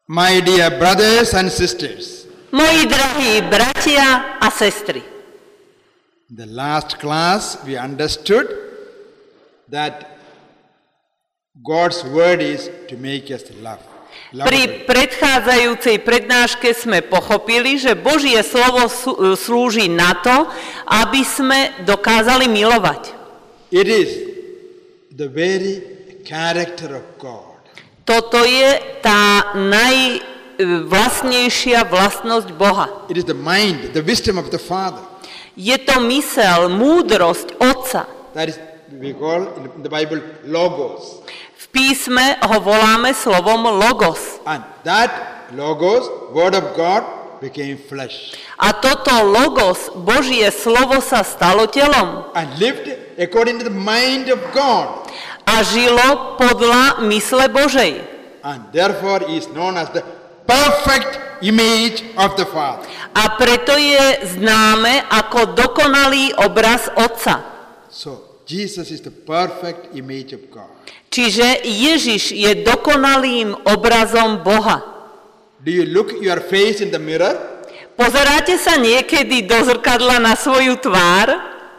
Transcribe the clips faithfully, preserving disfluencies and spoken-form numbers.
My dear brothers and sisters, moji drahí bratia a sestry, in the last class we understood that God's word is to make us love. pri predchádzajúcej prednáške sme pochopili, že Božie slovo slúži na to, aby sme dokázali milovať. It is the very character of God. Toto je tá najvlastnejšia vlastnosť Boha. It is the mind, the wisdom of the Father. Je to mysel, múdrosť Otca. That is, we call in the Bible logos. V písme ho voláme slovom logos. And that logos, word of God, became flesh. A toto logos, Božie slovo, sa stalo telom. And lived according to the mind of God. A žilo podľa mysle Božej. And therefore is known as the perfect image of the Father. A preto je známe ako dokonalý obraz Otca. So Jesus is the perfect image of God. Čiže Ježiš je dokonalým obrazom Boha. Do you look your face in the mirror? Pozeráte sa niekedy do zrkadla na svoju tvár?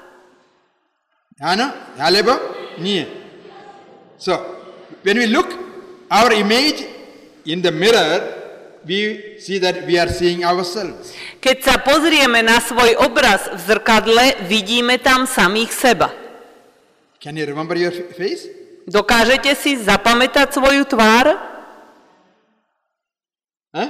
Áno? Alebo? Nie. So, when we look our image in the mirror, we see that we are seeing ourselves. Keď sa pozrieme na svoj obraz v zrkadle, vidíme tam samých seba. Can you remember your face? Dokážete si zapamätať svoju tvár? Huh?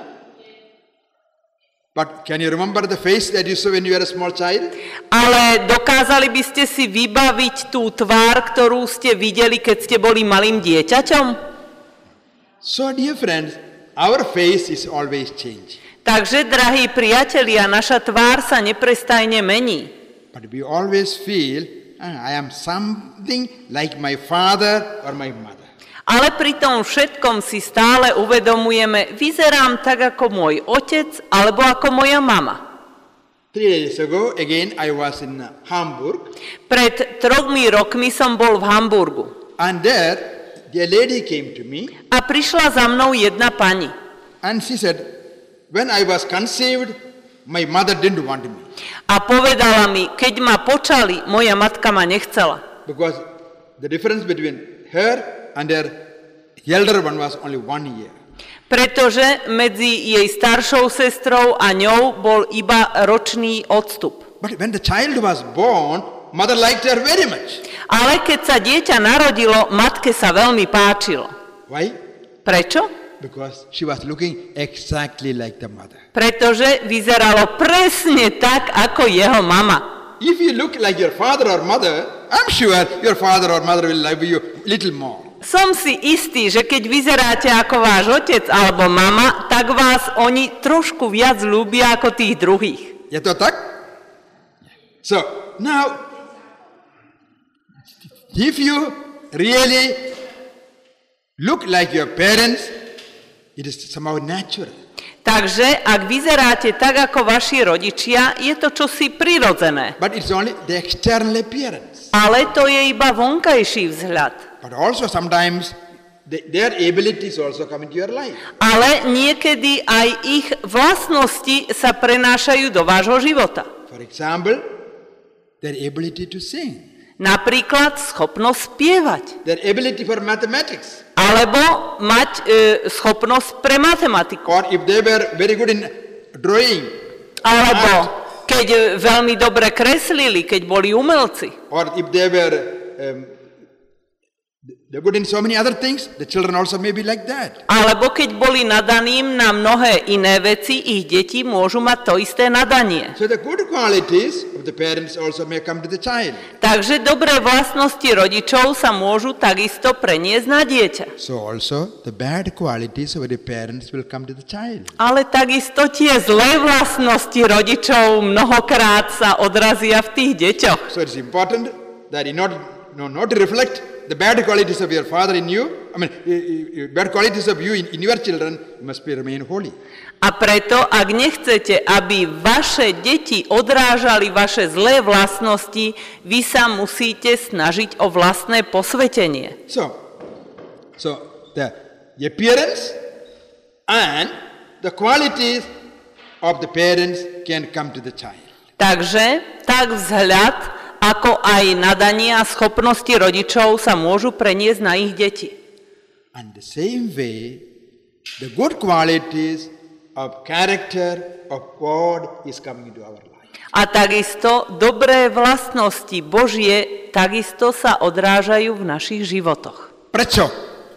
But can you remember the face that you saw when you were a small child? Ale dokázali by ste si vybaviť tú tvár, ktorú ste videli, keď ste boli malým dieťaťom? So, dear friends, our face is always changing. Takže, drahí priatelia, naša tvár sa neprestajne mení. But we always feel, ah, I am something like my father or my mother. Ale pri tom všetkom si stále uvedomujeme, vyzerám tak ako môj otec alebo ako moja mama. Three days ago, again, I was in Hamburg. Pred tromi rokmi som bol v Hamburgu. And there, the lady came to me. A prišla za mnou jedna pani. And she said, when I was conceived, my mother didn't want me. A povedala mi, keď ma počali, moja matka ma nechcela. Because the difference between her and her elder one was only one year. Pretože medzi jej staršou sestrou a ňou bol iba ročný odstup. But when the child was born, mother liked her very much. Ale keď sa dieťa narodilo, matke sa veľmi páčilo. Why? Prečo? Because she was looking exactly like the mother. Pretože vyzeralo presne tak, ako jeho mama. If you look like your father or mother, I'm sure your father or mother will love you little more. Som si istý, že keď vyzeráte ako váš otec alebo mama, tak vás oni trošku viac ľúbia ako tých druhých. Je to tak? So, now, if you really look like your parents, it is somehow natural. Takže, ak vyzeráte tak ako vaši rodičia, je to čosi prirodzené. But it's only the external appearance. Ale to je iba vonkajší vzhľad. But also sometimes the, their abilities also come into your life. Ale niekedy aj ich vlastnosti sa prenášajú do vášho života. For example, their ability to sing. Napríklad schopnosť spievať. Their ability for mathematics. Alebo mať e, schopnosť pre matematiku. Or if they were very good in drawing. Alebo keď veľmi dobre kreslili, keď boli umelci. Or if they were um, they're good in so many other things, the children also may be like that. Alebo keď boli nadaným na mnohé iné veci, ich deti môžu mať to isté nadanie. So the good qualities of the parents also may come to the child. Takže dobré vlastnosti rodičov sa môžu takisto preniesť na dieťa. So also the bad qualities of the parents will come to the child. Ale takisto tie zlé vlastnosti rodičov mnohokrát sa odrazia v tých deťoch. So it's important that in order no, not to reflect the bad qualities of your father in you, I mean, bad qualities of you in, in your children, you must be remain holy. A preto, ak nechcete, aby vaše deti odrážali vaše zlé vlastnosti, vy sa musíte snažiť o vlastné posvetenie. So, so the appearance And the qualities of the parents can come to the child. Takže tak vzhľad, ako aj nadanie a schopnosti rodičov sa môžu preniesť na ich deti. And the same way, the good qualities of character of God is coming into our life. A takisto dobré vlastnosti Božie takisto sa odrážajú v našich životoch. Prečo?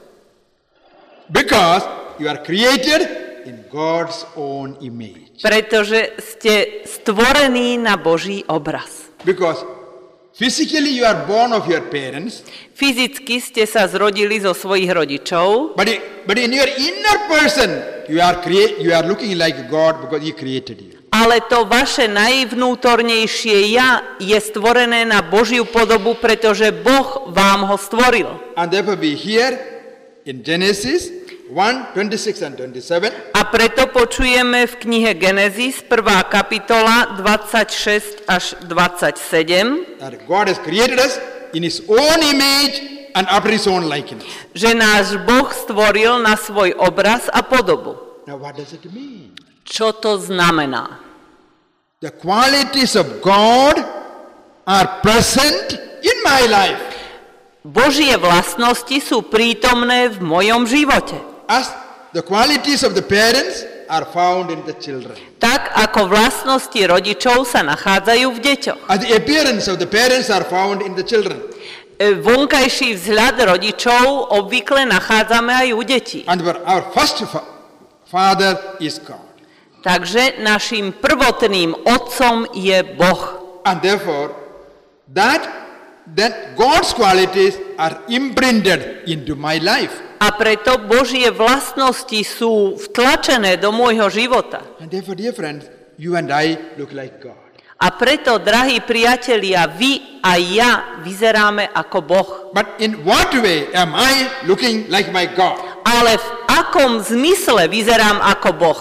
Because you are created in God's own image. Pretože ste stvorení na Boží obraz. Because physically you are born of your parents, Fyzicky ste sa zrodili zo svojich rodičov, but, i- but in your inner person you are crea- you are looking like God because He created you. ale to vaše najvnútornejšie ja je stvorené na Božiu podobu, pretože Boh vám ho stvoril. And therefore we hear in Genesis one, twenty-six and twenty-seven, A preto počujeme v knihe Genesis, prvá kapitola, dvadsaťšesť až dvadsaťsedem, that God has created us in His own image and after His own likeness. že náš Boh stvoril na svoj obraz a podobu. Now what does it mean? Čo to znamená? The qualities of God are present in my life. Božie vlastnosti sú prítomné v mojom živote. As the qualities of the parents are found in the children. Tak ako vlastnosti rodičov sa nachádzajú v deťoch. As the appearance of the parents are found in the children. E, Vonkajší vzhľad rodičov obvykle nachádzame aj u detí. And our, our first fa- father is God. Takže našim prvotným otcom je Boh. And therefore, that then God's qualities are imprinted into my life. A preto Božie vlastnosti sú vtlačené do môjho života. And therefore, dear friends, you and I look like God. A preto, drahí priatelia, vy a ja vyzeráme ako Boh. But in what way am I looking like my God? Ale v akom zmysle vyzerám ako Boh?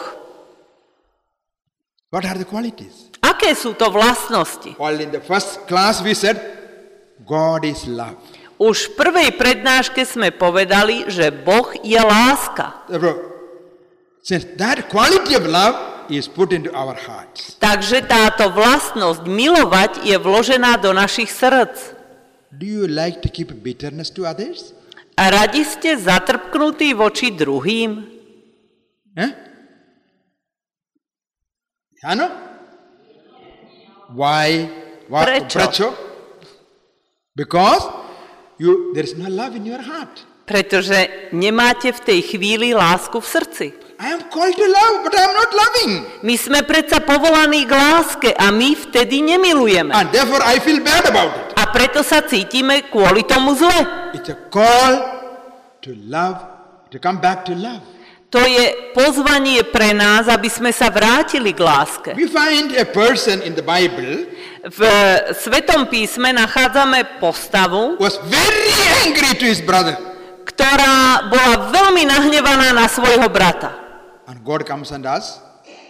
What are the qualities? Aké sú to vlastnosti? Well, in the first class we said, God is love. Už v prvej prednáške sme povedali, že Boh je láska. Therefore, since that quality of love is put into our hearts, Takže táto vlastnosť milovať je vložená do našich srdc. do you like to keep bitterness to others? A radi ste zatrpknutí voči druhým? Eh? Ano? Why? Why? Prečo? Prečo? Because you, there is no love in your heart. Pretože nemáte v tej chvíli lásku v srdci. I am called to love, but I am not loving. My sme predsa povolaní k láske a my vtedy nemilujeme. And therefore I feel bad about it. A preto sa cítime kvôli tomu zle. It's a call to love, to come back to love. To je pozvanie pre nás, aby sme sa vrátili k láske. We find a person in the Bible V Svetom písme nachádzame postavu, who was very angry to his brother. ktorá bola veľmi nahnevaná na svojho brata. And God comes and asks,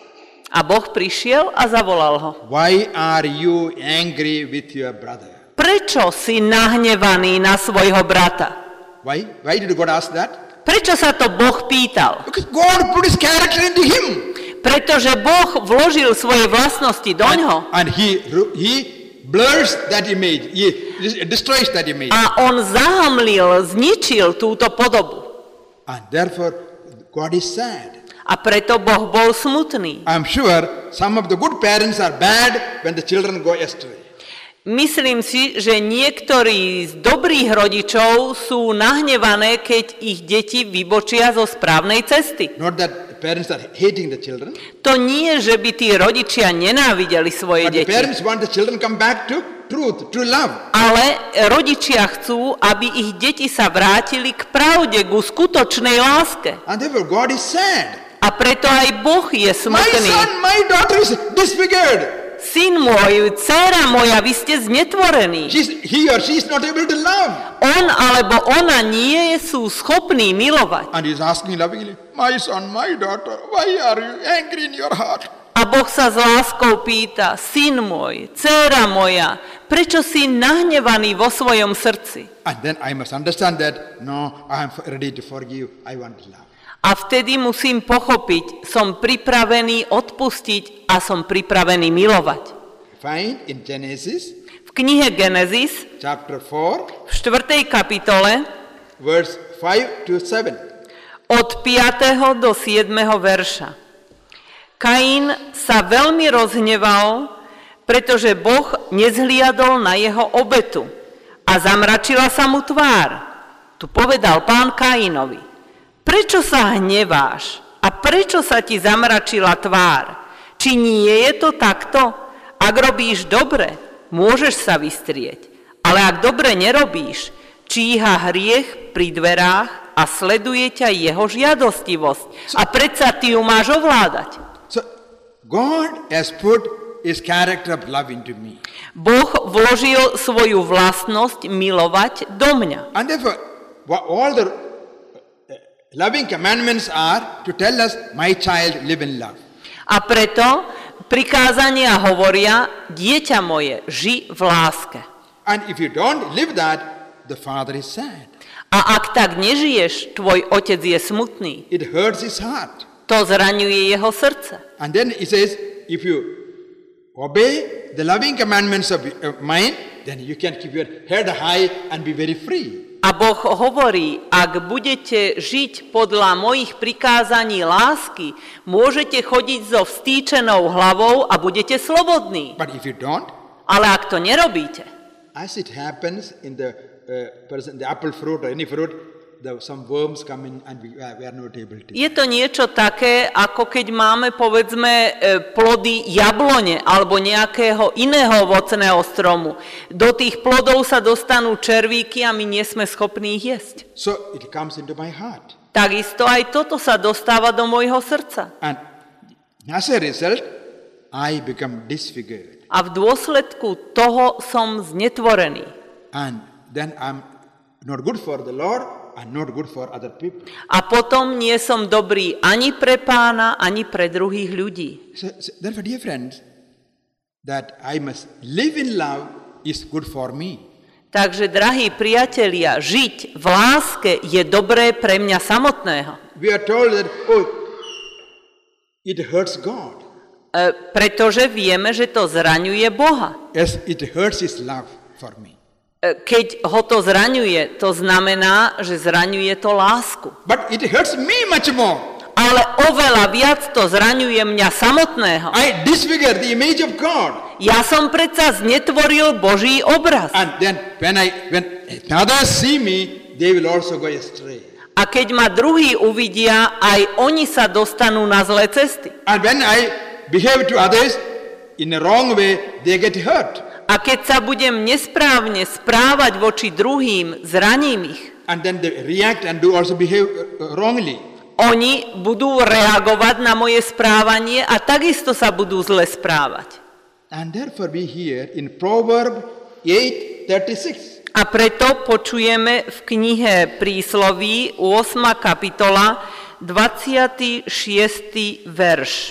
A Boh prišiel a zavolal ho. why are you angry with your brother? Prečo si nahnevaný na svojho brata? Why? Why did God ask that? Prečo sa to Boh pýtal? Because God put his character into him. Pretože Boh vložil svoje vlastnosti doňho And he, he blurs that image. He destroys that image. a on zahamlil, zničil túto podobu. And therefore, God is sad. A preto Boh bol smutný. I'm sure some of the good parents are bad when the children go astray. Myslím si, že niektorí z dobrých rodičov sú nahnevané, keď ich deti vybočia zo správnej cesty. Not that the parents are hating the children, To nie, že by tí rodičia nenávideli svoje but the deti, parents want the children come back to truth, to love. ale rodičia chcú, aby ich deti sa vrátili k pravde, ku skutočnej láske. And therefore, God is sad. A preto aj Boh je My smutný. son, my daughter is disfigured. Syn môj, dcéra moja, vy ste znetvorení. She's, he or she is not able to love. On alebo ona nie sú schopní milovať. And he's asking lovingly, my son, my daughter, why are you angry in your heart? A Boh sa s láskou pýta, syn môj, dcéra moja, prečo si nahnevaný vo svojom srdci? And then I must understand that, no, I am ready to forgive, I want to love. A vtedy musím pochopiť, som pripravený odpustiť a som pripravený milovať. Find in Genesis, V knihe Genesis, chapter four, v štvrtej kapitole, verse five to seven. od piateho do siedmeho verša. Kain sa veľmi rozhneval, pretože Boh nezhliadol na jeho obetu a zamračila sa mu tvár. Tu povedal Pán Kainovi: prečo sa hneváš a prečo sa ti zamračila tvár? Či nie je to takto? Ak robíš dobre, môžeš sa vystrieť, ale ak dobre nerobíš, číha hriech pri dverách a sleduje ťa jeho žiadostivosť. A predsa ty ju máš ovládať. So God has put his character of love into me. Boh vložil svoju vlastnosť milovať do mňa. And therefore, wha- all the uh, loving commandments are to tell us, my child, live in love. A preto prikázania hovoria: dieťa moje, ži v láske. And if you don't live that, the father is sad. A ak tak nežiješ, tvoj otec je smutný. It hurts his heart. To zraňuje jeho srdce. And then he says, if you obey the loving commandments of of mine, then you can keep your head high and be very free. A Boh hovorí, ak budete žiť podľa mojich prikázaní lásky, môžete chodiť so vstýčenou hlavou a budete slobodní. But if you don't, Ale ak to nerobíte, as it happens in the uh, person, the apple fruit or any fruit, the, some worms come in and we, uh, we are not able to. je to niečo také, ako keď máme, povedzme, e, plody jablone alebo nejakého iného ovocného stromu. Do tých plodov sa dostanú červíky a my nie sme schopní ich jesť. So it comes into my heart. Takisto aj toto sa dostáva do môjho srdca. And as a result, I become disfigured. A v dôsledku toho som znetvorený. And then I'm not good for the Lord and not good for other people. A potom nie som dobrý ani pre Pána, ani pre druhých ľudí. So, so therefore, dear friends, that I must live in love is good for me. Takže, drahí priatelia, žiť v láske je dobré pre mňa samotného. We are told that, oh, it hurts God. E, pretože vieme, že to zraňuje Boha. Yes, it hurts his love for me. E, keď ho to zraňuje, to znamená, že zraňuje to lásku. But it hurts me much more. Ale oveľa viac to zraňuje mňa samotného. I disfigure the image of God. Ja som predsa znetvoril Boží obraz. And then when I when others see me, they will also go astray. A keď ma druhí uvidia, aj oni sa dostanú na zlé cesty. And when I behave to others in a wrong way, they get hurt. A keď sa budem nesprávne správať voči druhým, zraním ich. And then they react and do also behave wrongly. Oni budú reagovať na moje správanie a takisto sa budú zle správať. And therefore we hear in Proverbs eight thirty-six. A preto počujeme v knihe Prísloví ôsma kapitola dvadsiaty šiesty verš.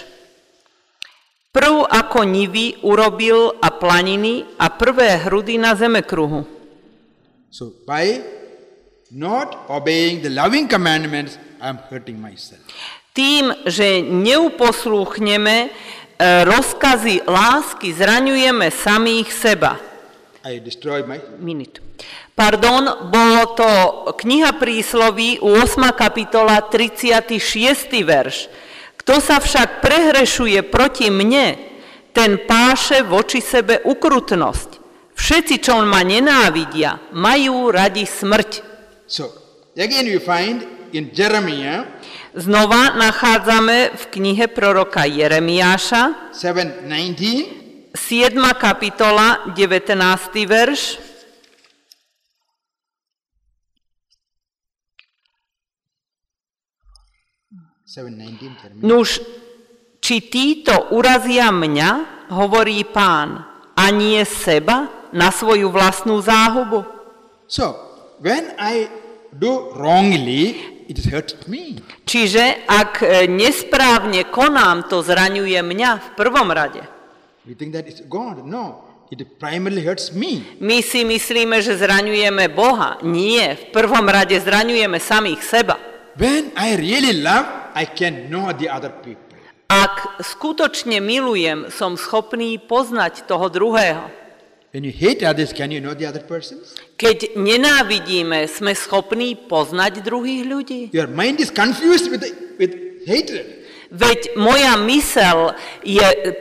Prv ako nivy urobil a planiny a prvé hrudy na zemekruhu. So by not obeying the loving commandments, I am hurting myself. Tým, že neuposlúchneme rozkazy lásky, zraňujeme samých seba. I destroy my... Minútu. Pardon, bolo to kniha Prísloví, ôsma kapitola, tridsiaty šiesty verš. Kto sa však prehrešuje proti mne, ten páše voči sebe ukrutnosť. Všetci, čo ma nenávidia, majú radi smrť. So, again you find in Jeremiah Znova nachádzame v knihe proroka Jeremiáša, seven nineteen, siedma kapitola, devätnásty verš. seven nineteen, Jeremiah. Nuž, či títo urazia mňa, hovorí Pán, a nie seba na svoju vlastnú záhubu? So, when I do wrongly, it hurts me. Čiže ak e, nesprávne konám, to zraňuje mňa v prvom rade. We think that it's God. No, it primarily hurts me. My si myslíme, že zraňujeme Boha. Nie, v prvom rade zraňujeme samých seba. when I really love, I can know the other people. Ak skutočne milujem, som schopný poznať toho druhého. When you hate others, can you know the other persons? Keď nenávidíme, sme schopní poznať druhých ľudí. Your mind is confused with, with hatred. Veď moja mysel je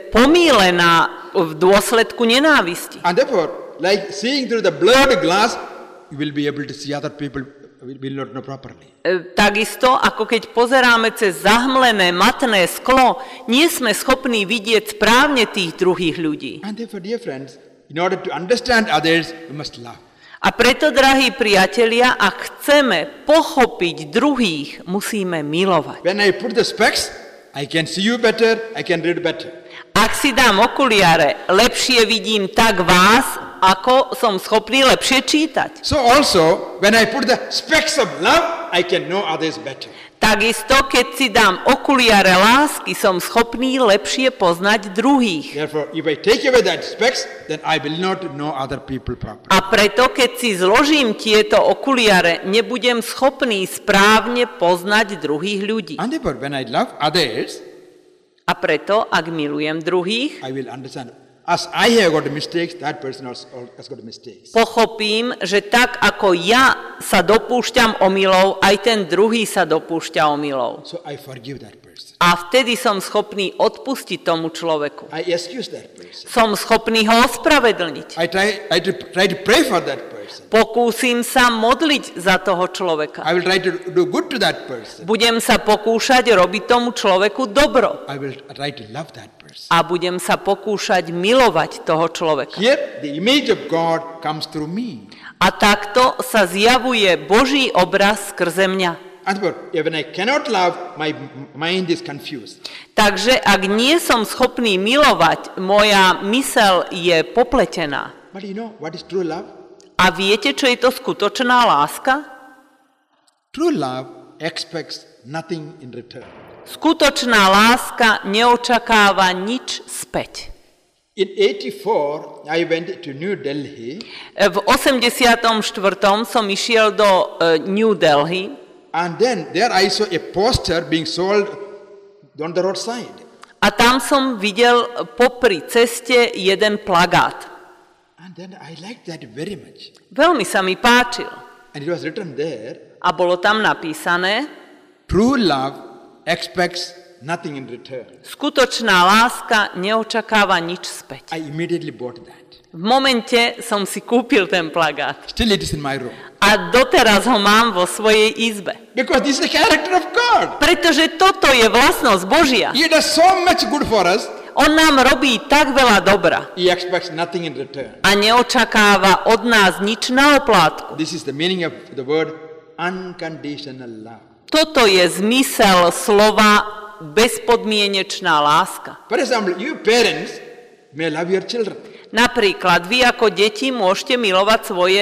pomílená v dôsledku nenávisti. And therefore, like seeing through the blurred glass, you will be able to see other people will not know properly. E, takisto, ako keď pozeráme cez zahmlené matné sklo, nie sme schopní vidieť správne tých druhých ľudí. And therefore, dear friends, in order to understand others, we must love. A preto, drahí priatelia, ak chceme pochopiť druhých, musíme milovať. When I put the specs, I can see you better, I can read better. Ak si dám okuliare, lepšie vidím tak vás, ako som schopný lepšie čítať. So also, when I put the specs of love, I can know others better. Takisto, keď si dám okuliare lásky, som schopný lepšie poznať druhých. Therefore, if I take away that specs, then I will not know other people properly. A preto, keď si zložím tieto okuliare, nebudem schopný správne poznať druhých ľudí. And therefore, when I love others, a preto, ak milujem druhých, I will understand. As I have got mistakes, that person also has got mistakes. Pochopím, že tak ako ja sa dopúšťam omylov, aj ten druhý sa dopúšťa omylov. So I forgive that person. A vtedy som schopný odpustiť tomu človeku. I excuse that person. Som schopný ho ospravedlniť. I try, I try to pray for that person. Pokúsim sa modliť za toho človeka. I will try to do good to that person. Budem sa pokúšať robiť tomu človeku dobro. I will try to love that person. A budem sa pokúšať milovať toho človeka. Here, the image of God comes through me. A takto sa zjavuje Boží obraz skrze mňa. And when I cannot love, my mind is confused. Takže ak nie som schopný milovať, moja mysel je popletená. But you know what is true love? A viete, čo je to skutočná láska? True love expects nothing in return. Skutočná láska neočakáva nič späť. In eighty-four, I went to New Delhi. V osemdesiatom štvrtom som išiel do uh, New Delhi. And then there I saw a poster being sold on the roadside. A tam som videl popri ceste jeden plagát. And then I liked that very much. Veľmi sa mi páčil. And it was written there. A bolo tam napísané: True love expects nothing in return. Skutočná láska neočakáva nič späť. I immediately bought that. V momente som si kúpil ten plagát. Still it is in my room. A doteraz ho mám vo svojej izbe. Because this is the character of God. Pretože toto je vlastnosť Božia. He does so much good for us. On nám robí tak veľa dobra. He expects nothing in return. A neočakáva od nás nič na oplátku. This is the meaning of the word unconditional love. Toto je zmysel slova bezpodmienečná láska. For example, you parents may love your children. Napríklad, vy ako deti môžete milovať svoje,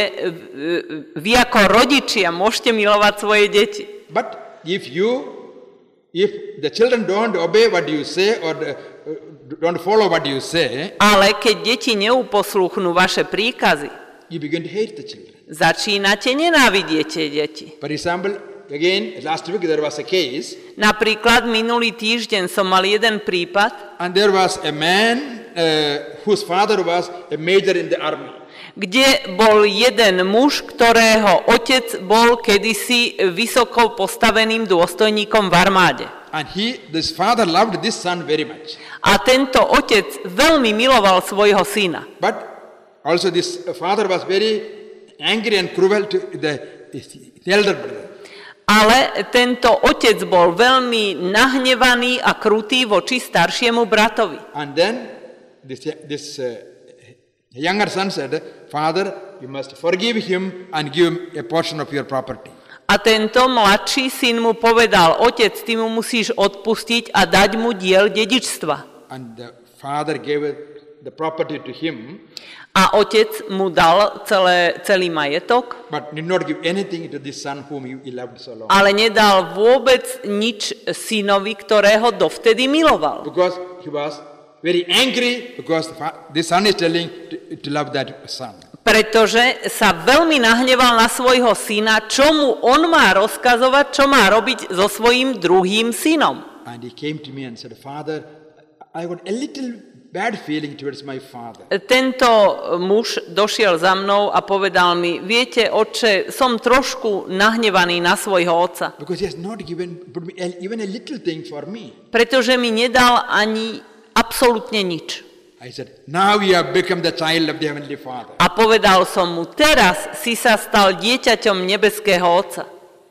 vy ako rodičia môžete milovať svoje deti. But if you, if the children don't obey what you say or don't follow what you say, ale keď deti neuposlúchnú vaše príkazy, you begin to hate the children. Začínate nenávidieť tie deti. For example, again, last week there was a case. Napríklad minulý týždeň som mal jeden prípad, and there was a man uh, whose father was a major in the army. Kde bol jeden muž, ktorého otec bol kedysi vysoko postaveným dôstojníkom v armáde. And he, this father loved this son very much. A tento otec veľmi miloval svojho syna. But also this father was very angry and cruel to the, the elder brother. Ale tento otec bol veľmi nahnevaný a krutý voči staršiemu bratovi. And then this, this uh, younger son said, Father, you must forgive him and give him a portion of your property. A tento mladší syn mu povedal: Otec, ty mu musíš odpustiť a dať mu diel dedičstva. And the father gave the property to him. A otec mu dal celé, celý majetok, but did not give anything to this son whom he loved so long. Ale nedal vôbec nič synovi, ktorého dovtedy miloval. Because he was very angry because this son is telling to, to love that son. pretože sa veľmi nahneval na svojho syna, čo mu on má rozkazovať, čo má robiť so svojím druhým synom. And he came to me and said, Father, I got a little bad feeling towards my father. Tento muž došiel za mnou a povedal mi, viete, otče, som trošku nahnevaný na svojho otca. Because he has not given put me a- even a little thing for me. Pretože mi nedal ani absolútne nič. I said, now you have become the child of the Heavenly Father. A povedal som mu, teraz si sa stal dieťaťom nebeského otca.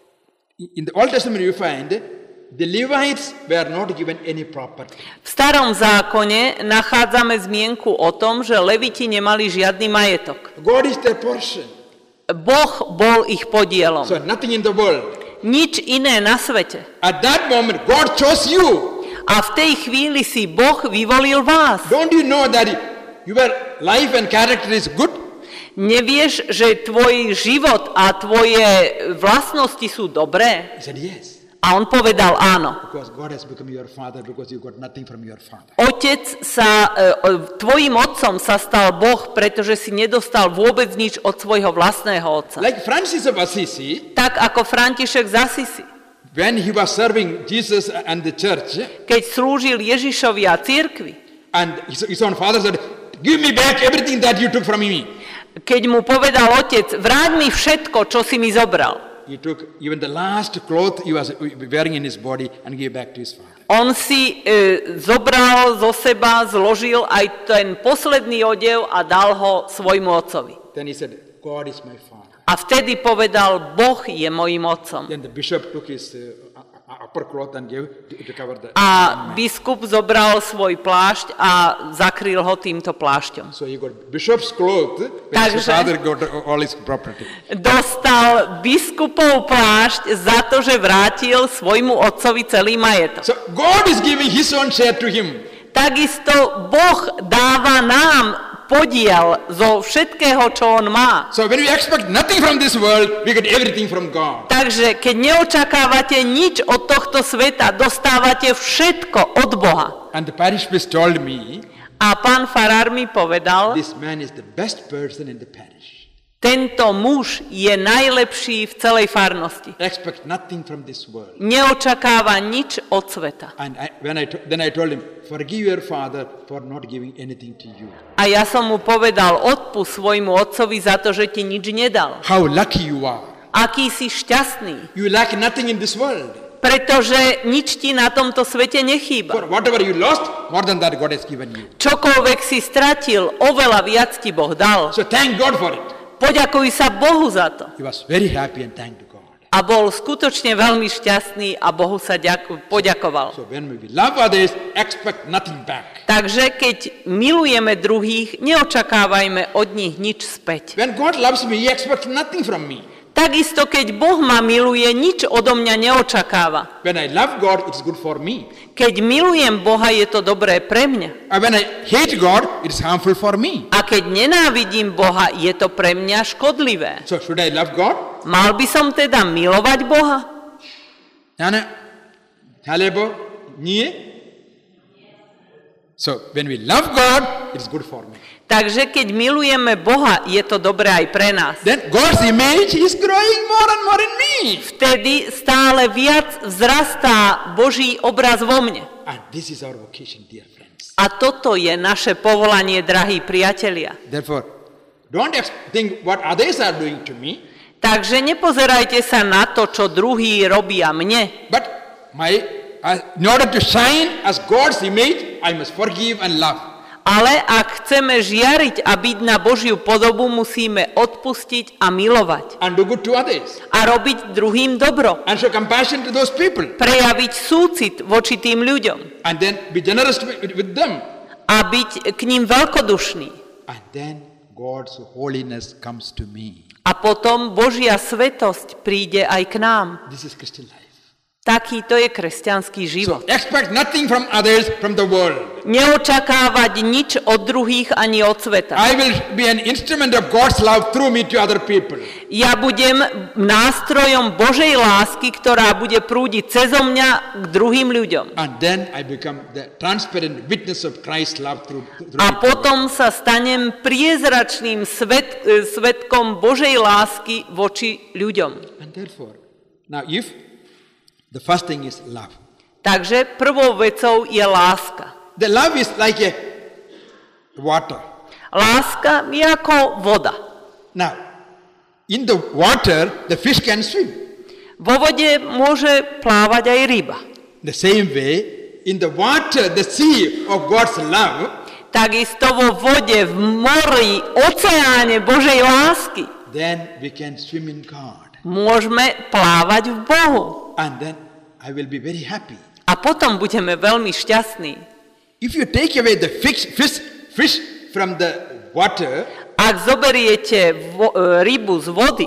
In the Old Testament you find the Levites were not given any property. V starom zákone nachádzame zmienku o tom, že Leviti nemali žiadny majetok. God is their portion. Boh bol ich podielom. So nothing in the world. Nič iné na svete. At that moment, God chose you. A v tej chvíli si Boh vyvolil vás. Don't you know that your life and character is good? Nevieš, že tvoj život a tvoje vlastnosti sú dobré? He said, yes. A on povedal áno. Because God has become your father because you got nothing from your father. Otec sa, e, tvojim otcom sa stal Boh, pretože si nedostal vôbec nič od svojho vlastného otca. Like Francis of Assisi, Tak ako František z Assisi, when he was serving Jesus and the church, keď slúžil Ježišovi a cirkvi, and his, his own father said, give me back everything that you took from me. keď mu povedal otec, vráť mi všetko, čo si mi zobral. He took even the last cloth he was wearing in his body and gave back to his father. On si e, zobral zo seba, zložil aj ten posledný odev a dal ho svojmu otcovi. Then he said, God is my father. A vtedy povedal, Boh je mojim otcom. Then the bishop took his uh, upper cloth and gave to, to cover the... A biskup zobral svoj plášť a zakryl ho týmto plášťom. So he got bishop's cloth, when his Takže- father got all his property. Dostal biskupov plášť za to, že vrátil svojmu otcovi celý majetok. So God is giving his own share to him. Takisto Boh dáva nám podiel zo všetkého, čo on má. So when we expect nothing from this world, we get everything from God. Takže keď neočakávate nič od tohto sveta, dostávate všetko od Boha. And the parish priest told me, A pán farár mi povedal, this man is the best person in the parish. tento muž je najlepší v celej farnosti. Expect nothing from this world. Neočakáva nič od sveta. And I, when I to, then I told him, forgive your father for not giving anything to you. A ja som mu povedal, odpusť svojmu otcovi za to, že ti nič nedal. How lucky you are. Aký si šťastný, You lack nothing in this world. pretože nič ti na tomto svete nechýba. For whatever you lost, more than that God has given you. Čokoľvek si stratil, oveľa viac ti Boh dal. So thank God for it. Poďakuj sa Bohu za to. He was very happy and thanked God. A bol skutočne veľmi šťastný a Bohu sa ďaku, poďakoval. So when we love others, expect nothing back. Takže keď milujeme druhých, neočakávajme od nich nič späť. When God loves me, He expects nothing from me. Takisto, keď Boh ma miluje, nič odo mňa neočakáva. When I love God, it's good for me. Keď milujem Boha, je to dobré pre mňa. And when I hate God, it's harmful for me. A keď nenávidím Boha, je to pre mňa škodlivé. So should I love God? Mal by som teda milovať Boha? Jana, Halebo, nie? So when we love God, it's good for me. Takže keď milujeme Boha, je to dobré aj pre nás. Then God's image is growing more and more in me. Vtedy stále viac vzrastá Boží obraz vo mne. And this is our vocation, dear friends. A toto je naše povolanie, drahí priatelia. Therefore, don't ex- think what others are doing to me, Takže nepozerajte sa na to, čo druhí robia mne, but my, uh, in order to shine as God's image, I must forgive and love. ale ak chceme žiariť a byť na Božiu podobu, musíme odpustiť a milovať. And do good to others. A robiť druhým dobro. And show compassion to those people. Prejaviť súcit voči tým ľuďom. And then be generous to, with, with them. A byť k ním veľkodušný. And then God's holiness comes to me. A potom Božia svetosť príde aj k nám. This is Christian life. Takýto je kresťanský So život. expect nothing from others, from the world. Neočakávať nič od druhých ani od sveta. I will be an instrument of God's love through me to other people. Ja budem nástrojom Božej lásky, ktorá bude prúdiť cezo mňa k druhým ľuďom. And then I become the transparent witness of Christ's love through, through A people. potom sa stanem priezračným svet, e, svedkom Božej lásky voči ľuďom. And therefore, now if the first thing is love. Takže prvou vecou je láska. The love is like a water. Láska je ako voda. Now, in the water, the fish can swim. Vo vode môže plávať aj ryba. The same way, in the water, the sea of God's love, Takisto vo vode, v mori, oceáne Božej lásky then we can swim in God. môžeme plávať v Bohu. And then I will be very happy. A potom budeme veľmi šťastní. If you take away the fish, fish, fish from the water, Ak zoberiete vo, e, rybu z vody,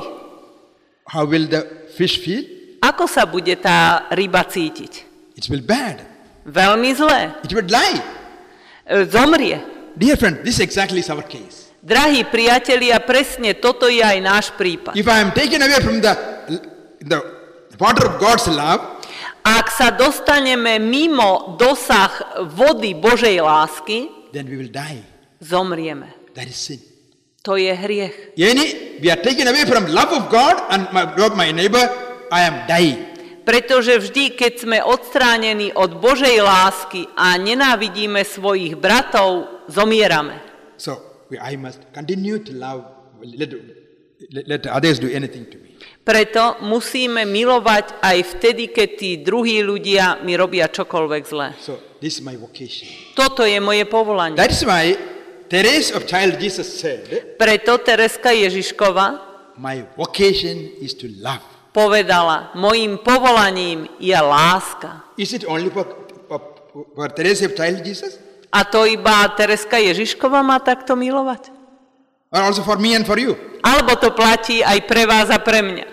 how will the fish feel? ako sa bude tá ryba cítiť? It will bad. Veľmi zlé. It will die. E, Zomrie. Dear friend, this exactly is our case. Drahí priatelia, presne toto je aj náš prípad. If I am taken away from the, the water of God's love, Ak sa dostaneme mimo dosah vody Božej lásky, then we will die. zomrieme. That is sin. To je hriech. Any, we are taken away from love of God and my, of my neighbor, I am dying. Pretože vždy, keď sme odstránení od Božej lásky a nenávidíme svojich bratov, zomierame. So we, I must continue to love, let, let, let others do anything to me. Preto musíme milovať aj vtedy, keď tí druhí ľudia mi robia čokoľvek zlé. So this is my vocation. Toto je moje povolanie. That is why Teresa of Child Jesus said, Preto Tereska Ježiškova my vocation is to love. povedala, mojím povolaním je láska. Is it only for, for, for Teresa of Child Jesus? A to iba Tereska Ježiškova má takto milovať? Or also for me and for you? Alebo to platí aj pre vás a pre mňa?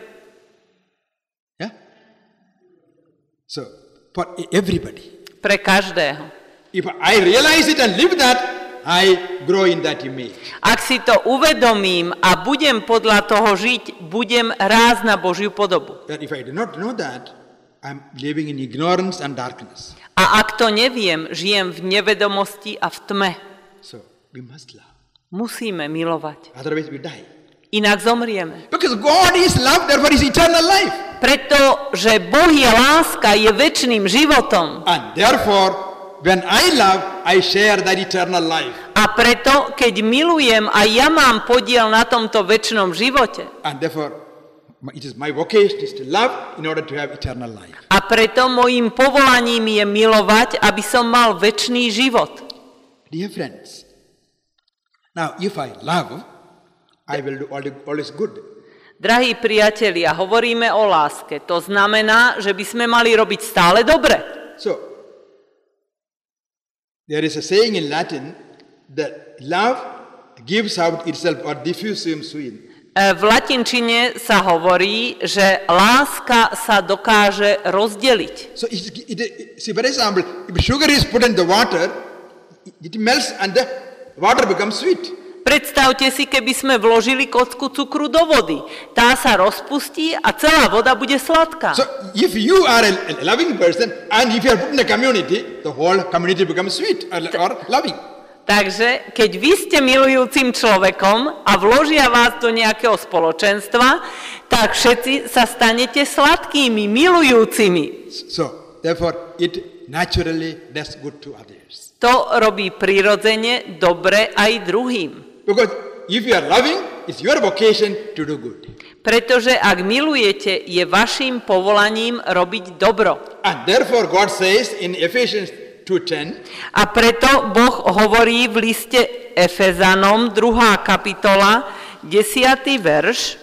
Yeah? So, for everybody. Pre každého. If I realize it and live that, I grow in that image. Ak si to uvedomím a budem podľa toho žiť, budem rásť na Božiu podobu. But if I do not know that, I'm living in ignorance and darkness. A ak to neviem, žijem v nevedomosti a v tme. So, we must love. Musíme milovať. Otherwise we die. Inak zomrieme. Because God is love, therefore is eternal life. Pretože Boh je láska, je večným životom. And therefore, when I love, I share that eternal life. A preto, keď milujem, a ja mám podiel na tomto večnom živote. And therefore, it is my vocation is to love in order to have eternal life. A preto mojím povolaním je milovať, aby som mal večný život. Dear friends, now if I love, I will do always good. Drahí priatelia, hovoríme o láske. To znamená, že by sme mali robiť stále dobre. So, there is a saying in Latin that love gives out itself or diffusum sui. V latinčine sa hovorí, že láska sa dokáže rozdeliť. So, it, it, it, see, for example, if sugar is put in the water, it melts and the water becomes sweet. Predstavte si, keby sme vložili kocku cukru do vody. Tá sa rozpustí a celá voda bude sladká. So, if you are a, a loving person and if you are put in a community, the whole community becomes sweet or, or loving. Takže, keď vy ste milujúcim človekom a vložia vás do nejakého spoločenstva, tak všetci sa stanete sladkými, milujúcimi. So, therefore, it naturally does good to others. To robí prirodzene dobre aj druhým. Because if you are loving, it's your vocation to do good. Pretože ak milujete, je vašim povolaním robiť dobro. And therefore God says in Ephesians two ten, a preto Boh hovorí v liste Efezanom, druhá kapitola, desiatý verš.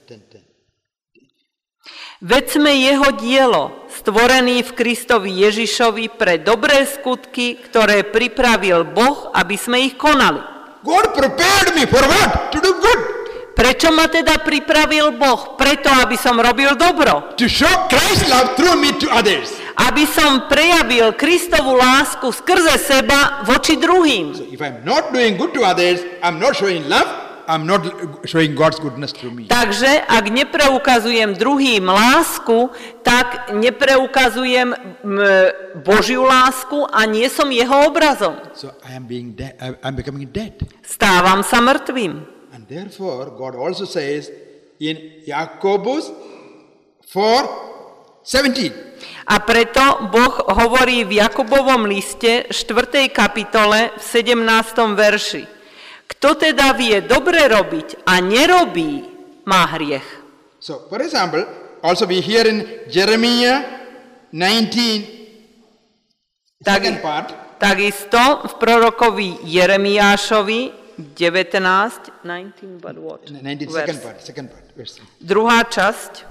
Veď sme jeho dielo, stvorený v Kristovi Ježišovi pre dobré skutky, ktoré pripravil Boh, aby sme ich konali. God prepared me for what? To do good. Prečo ma teda pripravil Boh? Preto, aby som robil dobro. To show Christ's love through me to others. Aby som prejavil Kristovu lásku skrze seba voči druhým. So if I'm not doing good to others, I'm not showing love, I'm not showing God's goodness through me. Takže ak nepreukazujem druhým lásku, tak nepreukazujem Božiu lásku a nie som jeho obrazom. So I am being dead, I'm becoming dead. Stávam sa mŕtvým. And therefore God also says in Jacobus four seventeen. A preto Boh hovorí v Jakobovom liste štvrtej kapitole v sedemnástom verši. Kto teda vie dobre robiť a nerobí, má hriech. So, for example, also we hear in Jeremiah nineteen, Tak, second part, takisto v prorokovi Jeremiášovi devätnásť, nineteen, but what? nineteen, Verse. second part, second part, verse. Druhá časť.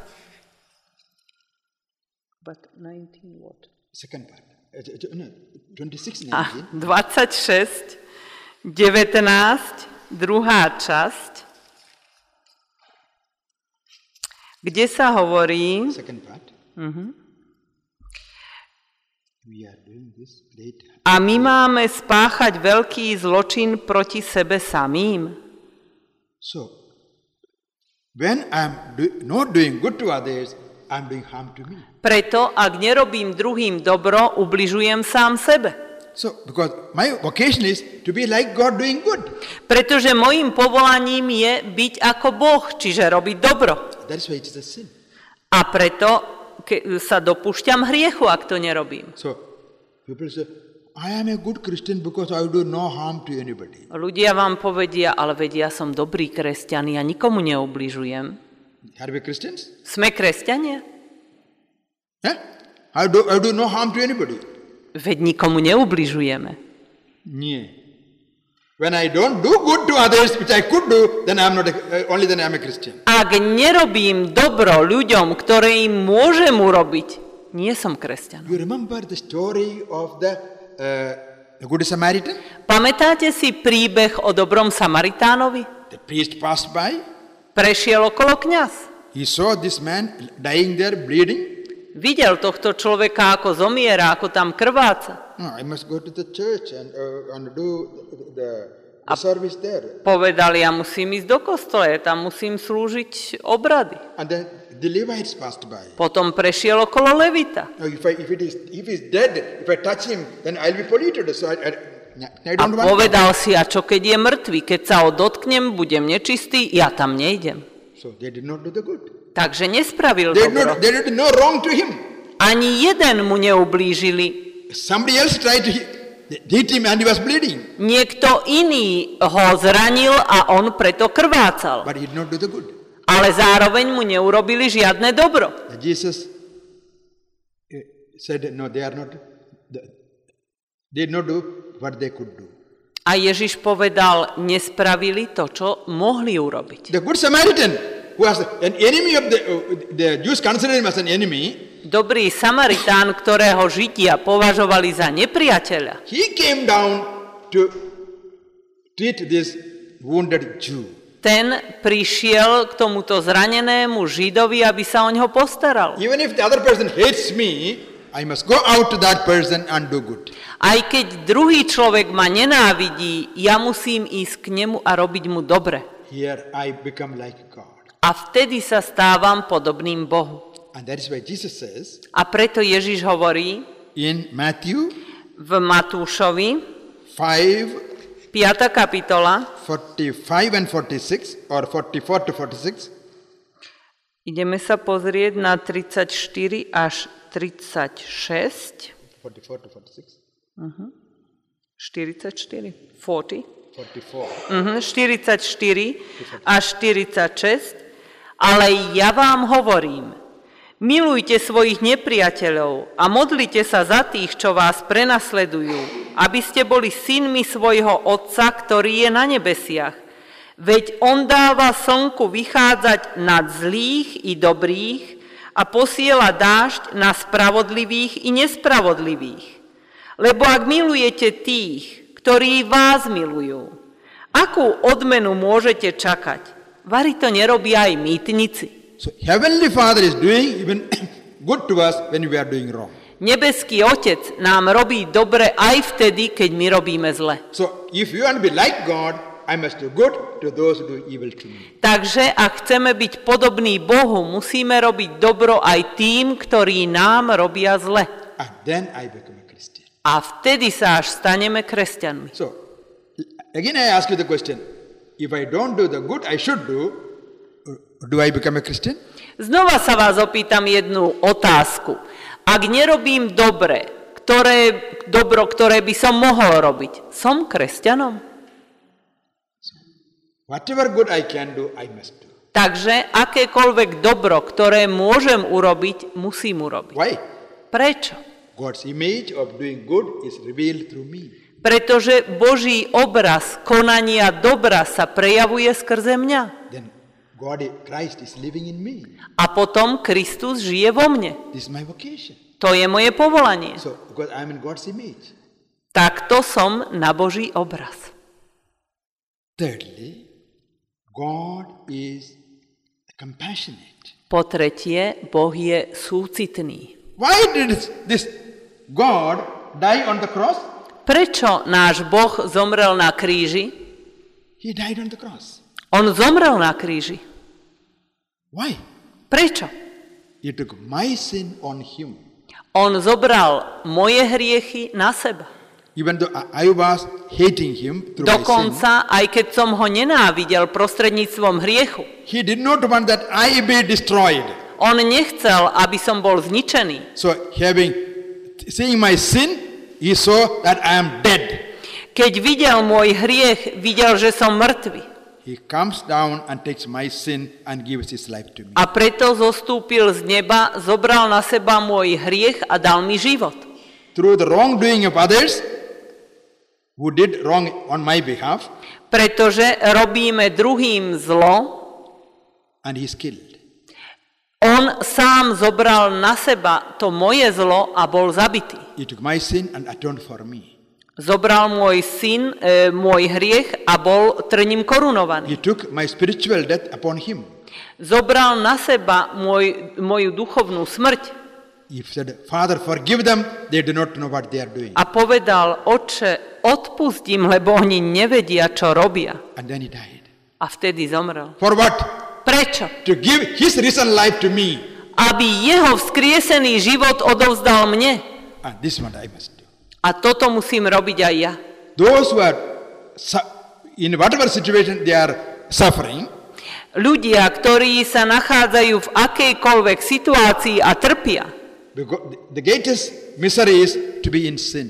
But nineteen what? Second part. Uh, no, twenty-six, A nineteen. dvadsaťšesť, devätnásť, druhá časť, kde sa hovorí, Second part. uh-huh. We are doing this later. A my máme spáchať veľký zločin proti sebe samým. So, when I'm do, not doing good to others, I'm doing harm to me. Preto, ak nerobím druhým dobro, ubližujem sám sebe. So, because my vocation is to be like God doing good. Pretože mojím povolaním je byť ako Boh, čiže robiť dobro. That's why it is a sin. A preto ke, sa dopúšťam hriechu, ak to nerobím. So, people say, I am a good Christian because I do no harm to anybody. Ľudia vám povedia, ale vedia, som dobrý kresťan, ja nikomu neubližujem. Are we Christians? Sme kresťania? Huh? I do, I do no harm to anybody. Veď nikomu neubližujeme. Nie. When I don't do good to others, which I could do, then I'm not a, uh, only then I'm a Christian. Ak nerobím dobro ľuďom, ktoré im môžem urobiť, nie som kresťanom. You remember the story of the, uh, the Good Samaritan? Pamätáte si príbeh o dobrom Samaritánovi? The priest passed by. Prešiel okolo kňaz. He saw this man dying there, bleeding. Videl tohto človeka, ako zomiera, ako tam krváca. No, I must go to the church and, uh, and do the, the service there. Povedal, ja musím ísť do kostola, ja tam musím slúžiť obrady. And then the Levites passed by. Potom prešiel okolo Levita. Now, if, I, if, it is, if he is dead, if I touch him, then I'll be polluted. So I, I, I A don't want povedal si, a čo keď je mŕtvy? Keď sa ho dotknem, budem nečistý, ja tam nejdem. So they did not do the good. Takže nespravil They did, dobro. not, they did no wrong to him. Ani jeden mu neublížili. Somebody else tried to hit him and he was bleeding. Niekto iný ho zranil a on preto krvácal. But he did not do the good. Ale zároveň mu neurobili žiadne dobro. Jesus said, no, they are not, they did not do what they could do. A Ježiš povedal, nespravili to, čo mohli urobiť. The Good Samaritan, who was an enemy of the, uh, the Jews considered him as an enemy, Dobrý Samaritán, ktorého Židia považovali za nepriateľa, he came down to treat this wounded Jew. ten prišiel k tomuto zranenému Židovi, aby sa o ňoho postaral. Even if the other person hates me, I must go out to that person and do good. Aj keď druhý človek ma nenávidí, ja musím ísť k nemu a robiť mu dobre. Here I become like God. A vtedy sa stávam podobným Bohu. And that is why Jesus says A preto Ježiš hovorí in Matthew v Matúšovi, five, piata kapitola, forty-five and forty-six, or forty-four to forty-six, ideme sa pozrieť na tridsaťštyri až tridsaťšesť, forty-four to forty-six, štyridsaťštyri, štyridsať, forty-four. uh-huh, štyridsaťštyri až štyridsaťšesť, ale ja vám hovorím, milujte svojich nepriateľov a modlite sa za tých, čo vás prenasledujú, aby ste boli synmi svojho Otca, ktorý je na nebesiach. Veď on dáva slnku vychádzať nad zlých i dobrých a posiela dážď na spravodlivých i nespravodlivých. Lebo ak milujete tých, ktorí vás milujú, akú odmenu môžete čakať? Vari to nerobia aj mýtnici. So Heavenly Father is doing even good to us when we are doing wrong. Nebeský Otec nám robí dobre aj vtedy, keď my robíme zle. So if you want to be like God, I must do good to those who do evil to me. Takže ak chceme byť podobní Bohu, musíme robiť dobro aj tým, ktorí nám robia zle. And then I become a Christian. A vtedy sa až staneme kresťanmi. So again I ask you the question. If I don't do the good I should do, do I become a Christian? Znova sa vás opýtam jednu otázku. Ak nerobím dobre, ktoré, dobro, ktoré by som mohol robiť, som kresťanom? Whatever good I can do, I must do. Takže akékoľvek dobro, ktoré môžem urobiť, musím urobiť. Why? Prečo? God's image of doing good is revealed through me. Pretože Boží obraz konania dobra sa prejavuje skrze mňa. Then God, Christ is living in me. A potom Kristus žije vo mne. This is my vocation. To je moje povolanie. So, because I am in God's image. Takto som na Boží obraz. Thirdly, God is compassionate. Po tretie, Boh je súcitný. Why did this God die on the cross? Prečo náš Boh zomrel na kríži? He died on the cross. On zomrel na kríži. Why? Prečo? He took my sin on him. On zobral moje hriechy na seba. Even though I was hating him through my sin, Dokonca, aj keď som ho nenávidel prostredníctvom hriechu, he did not want that I be destroyed. on nechcel, aby som bol zničený. So having seeing my sin, he saw that I am dead. Keď videl môj hriech, videl, že som mŕtvy. He comes down and takes my sin and gives his life to me. A preto zostúpil z neba, zobral na seba môj hriech a dal mi život. Through the wrongdoing of others who did wrong on my behalf, Pretože robíme druhým zlo, and he is killed. on sám zobral na seba to moje zlo a bol zabitý. He took my sin and atoned for me. Zobral môj syn, e, môj hriech a bol trním korunovaný. He took my spiritual death upon him. Zobral na seba môj, moju duchovnú smrť He said, Father, forgive them, they do not know what they are doing. a povedal, Otče, odpusť im, lebo oni nevedia, čo robia. And then he died. A vtedy zomrel. For what? Prečo? To give his risen life to me. Aby jeho vzkriesený život odovzdal mne. And this is what I must do. A toto musím robiť aj ja. Those who are, su- in whatever situation they are suffering, Ľudia, ktorí sa nachádzajú v akejkoľvek situácii a trpia, because the greatest misery is to be in sin.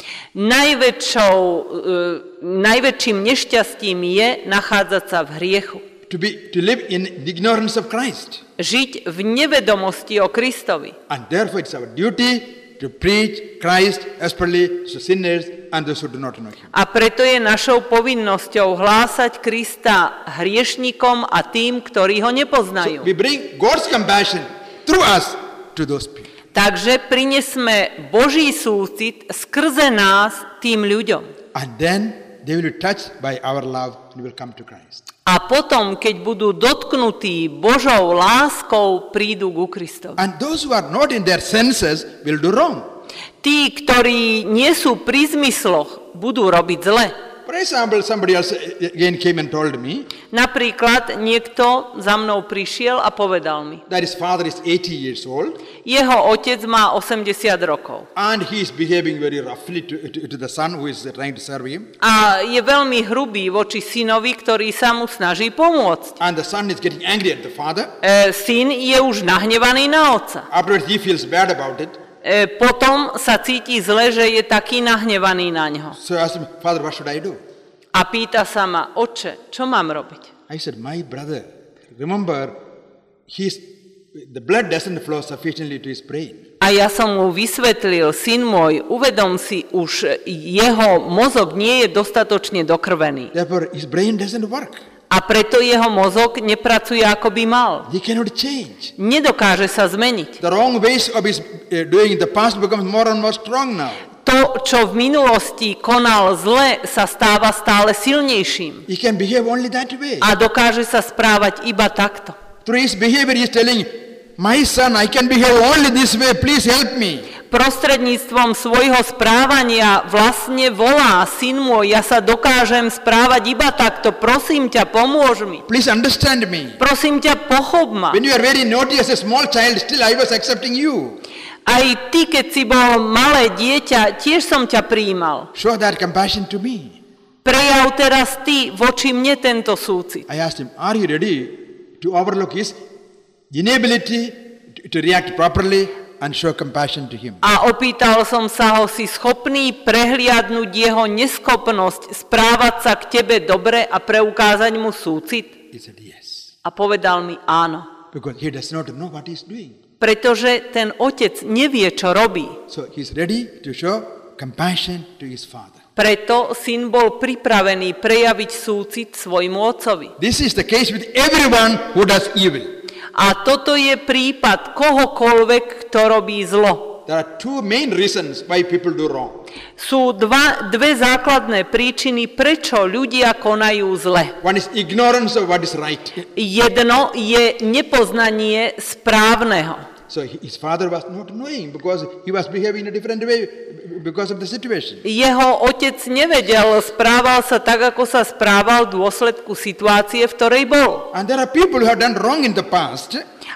najväčšou, uh, najväčším nešťastím je nachádzať sa v hriechu. To be to live in the ignorance of Christ. Žiť v nevedomosti o Kristovi. And therefore it's our duty to preach Christ especially to sinners and those who do not know him. A preto je našou povinnosťou hlásať Krista hriešnikom a tým, ktorí ho nepoznajú. We bring God's compassion through us to those people. Takže prinesme Boží súcit skrze nás tým ľuďom. And then they will be touched by our love and will come to Christ. A potom, keď budú dotknutí Božou láskou, prídu ku Kristovi. And those who are not in their senses will do wrong. Tí, ktorí nie sú pri zmysloch, budú robiť zle. For example, somebody else again came and told me Napríklad niekto za mnou prišiel a povedal mi, that his father is eighty years old jeho otec má osemdesiat rokov and he is behaving very roughly to, to, to the son who is trying to serve him. a je veľmi hrubý voči synovi, ktorý sa mu snaží pomôcť. And the son is getting angry at the father. E, syn je už nahnevaný na otca. Afterwards he feels bad about it. E, potom sa cíti zle, že je taký nahnevaný na ňo. So I asked him, Father, what should I do? A pýta sa ma, Otče, čo mám robiť? I said, my brother, remember, he's, the blood doesn't flow sufficiently to his brain. A ja som mu vysvetlil, syn môj, uvedom si, už jeho mozog nie je dostatočne dokrvený. Therefore, his brain doesn't work. A preto jeho mozog nepracuje, ako by mal. He cannot change. Nedokáže sa zmeniť. The wrong ways of his uh, doing in the past becomes more and more strong now. To, čo v minulosti konal zle, sa stáva stále silnejším. He can behave only that way. A dokáže sa správať iba takto. Through his behavior, he is telling, my son, I can behave only this way, please help me. Prostredníctvom svojho správania vlastne volá, syn môj, ja sa dokážem správať iba takto, prosím ťa, pomôž mi. Please understand me. Prosím ťa, pochop ma. When you are very naughty as a small child, still I was accepting you. Aj ty, keď si bol malé dieťa, tiež som ťa prijímal. Show that compassion to me. Prejav teraz ty voči mne tento súcit. I asked him, are you ready to overlook his inability to, to react properly and show compassion to him? A opýtal som sa ho, si schopný prehliadnúť jeho neschopnosť správať sa k tebe dobre a preukázať mu súcit? He said yes. A povedal mi áno. Because he does not know what he is doing. Pretože ten otec nevie, čo robí. So he is ready to show compassion to his father. Preto syn bol pripravený prejaviť súcit svojmu otcovi. This is the case with everyone who does evil. A toto je prípad kohokoľvek, kto robí zlo. There are two main reasons why people do wrong. Sú dva, dve základné príčiny, prečo ľudia konajú zle. One is ignorance of what is right. Jedno je nepoznanie správneho. So his father was not knowing because he was behaving in a different way because of the situation. Jeho otec nevedel, správal sa tak, ako sa správal v dôsledku situácie, v ktorej bol. And there are people who have done wrong in the past.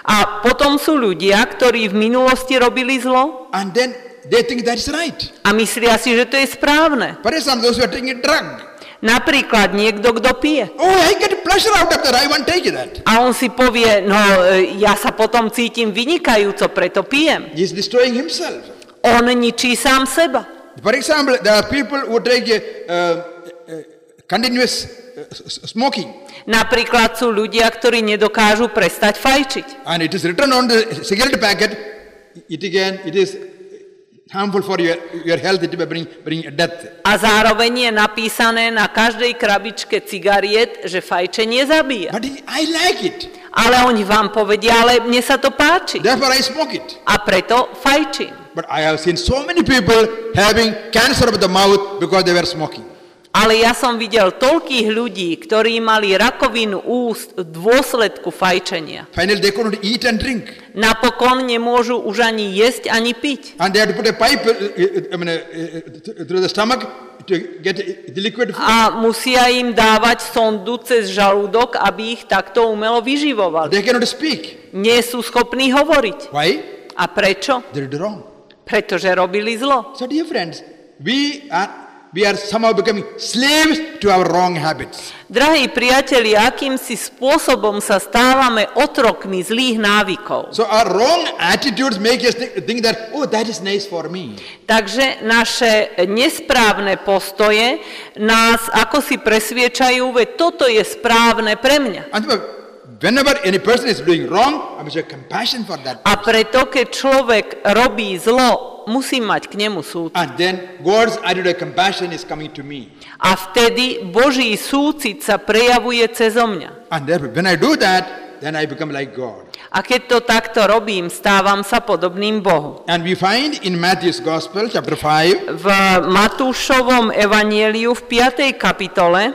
A potom sú ľudia, ktorí v minulosti robili zlo. And then they think that is right. A myslia si, že to je správne. For example, those who are taking a drug. Napríklad niekto, kto pije. Oh, I get pleasure out of that, I want to take that. A on si povie, no ja sa potom cítim vynikajúco, preto pijem. He is destroying himself. On ničí sám seba. For example, there are people who take a, uh, uh, continuous uh, smoking. Napríklad sú ľudia, ktorí nedokážu prestať fajčiť. And it is written on the cigarette packet, it again, it is harmful for your, your health, it will bring, bring death. A zároveň je napísané na každej krabičke cigariet, že fajčenie zabíja. But I like it. Ale oni vám povedia, ale mne sa to páči. Therefore I smoke it. A preto fajčím. But I have seen so many people having cancer of the mouth because they were smoking. Ale ja som videl toľkých ľudí, ktorí mali rakovinu úst v dôsledku fajčenia. Finally they couldn't eat and drink. Napokon nemôžu už ani jesť, ani piť. And they had to put a pipe uh, uh, I mean, uh, uh, through the stomach to get the liquid food. A musia im dávať sondu cez žalúdok, aby ich takto umelo vyživovali. They cannot speak. Nie sú schopní hovoriť. Why? A prečo? They did wrong. Pretože robili zlo. So dear friends, we are we are somehow becoming slaves to our wrong habits. Drahí priatelia, akýmsi spôsobom sa stávame otrokmi zlých návykov. So our wrong attitudes make us think, think that, oh, that is nice for me. Takže naše nesprávne postoje nás ako si presviečajú, veď toto je správne pre mňa. And whenever any person is doing wrong, I must have compassion for that. A preto, keď človek robí zlo, musím mať k nemu súcit. And then God's attitude of compassion is coming to me. A vtedy Boží súcit sa prejavuje cezo mňa. And therefore, when I do that, then I become like God. A keď to takto robím, stávam sa podobným Bohu. And we find in Matthew's Gospel, chapter five, V Matúšovom evanjeliu v piatej kapitole,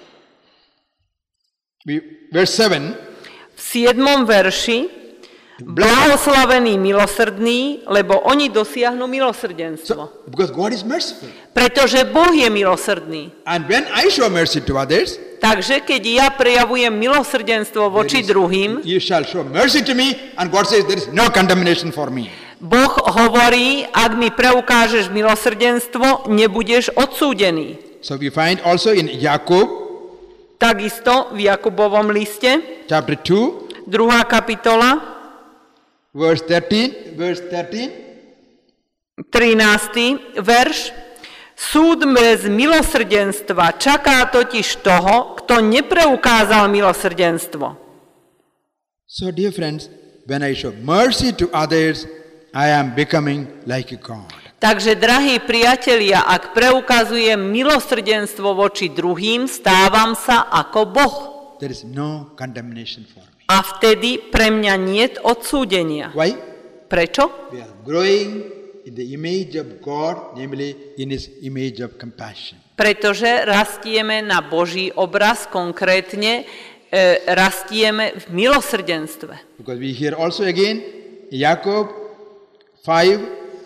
we, verse seven, v siedmom verši, blahoslavení milosrdní, lebo oni dosiahnu milosrdenstvo. so, because God is merciful. Pretože Boh je milosrdný. And when I show mercy to others, Takže keď ja prejavujem milosrdenstvo voči druhým, you shall show mercy to me, and God says there is no condemnation for me. Boh hovorí, ak mi preukážeš milosrdenstvo, nebudeš odsúdený. So we find also in Jacob, Takisto v Jakubovom liste, chapter two, druhá kapitola, verse thirteen, verse thirteen, trinásty verš. Súd bez milosrdenstva čaká totiž toho, kto nepreukázal milosrdenstvo. So dear friends, when I show mercy to others, I am becoming like God. Takže, drahí priatelia, ak preukazujem milosrdenstvo voči druhým, stávam sa ako Boh. There is no condemnation for me. A vtedy pre mňa niet odsúdenia. Why? Prečo? We are growing in the image of God, namely in his image of compassion. Pretože rastieme na Boží obraz, konkrétne e, rastieme v milosrdenstve. Because we hear also again, Jacob five,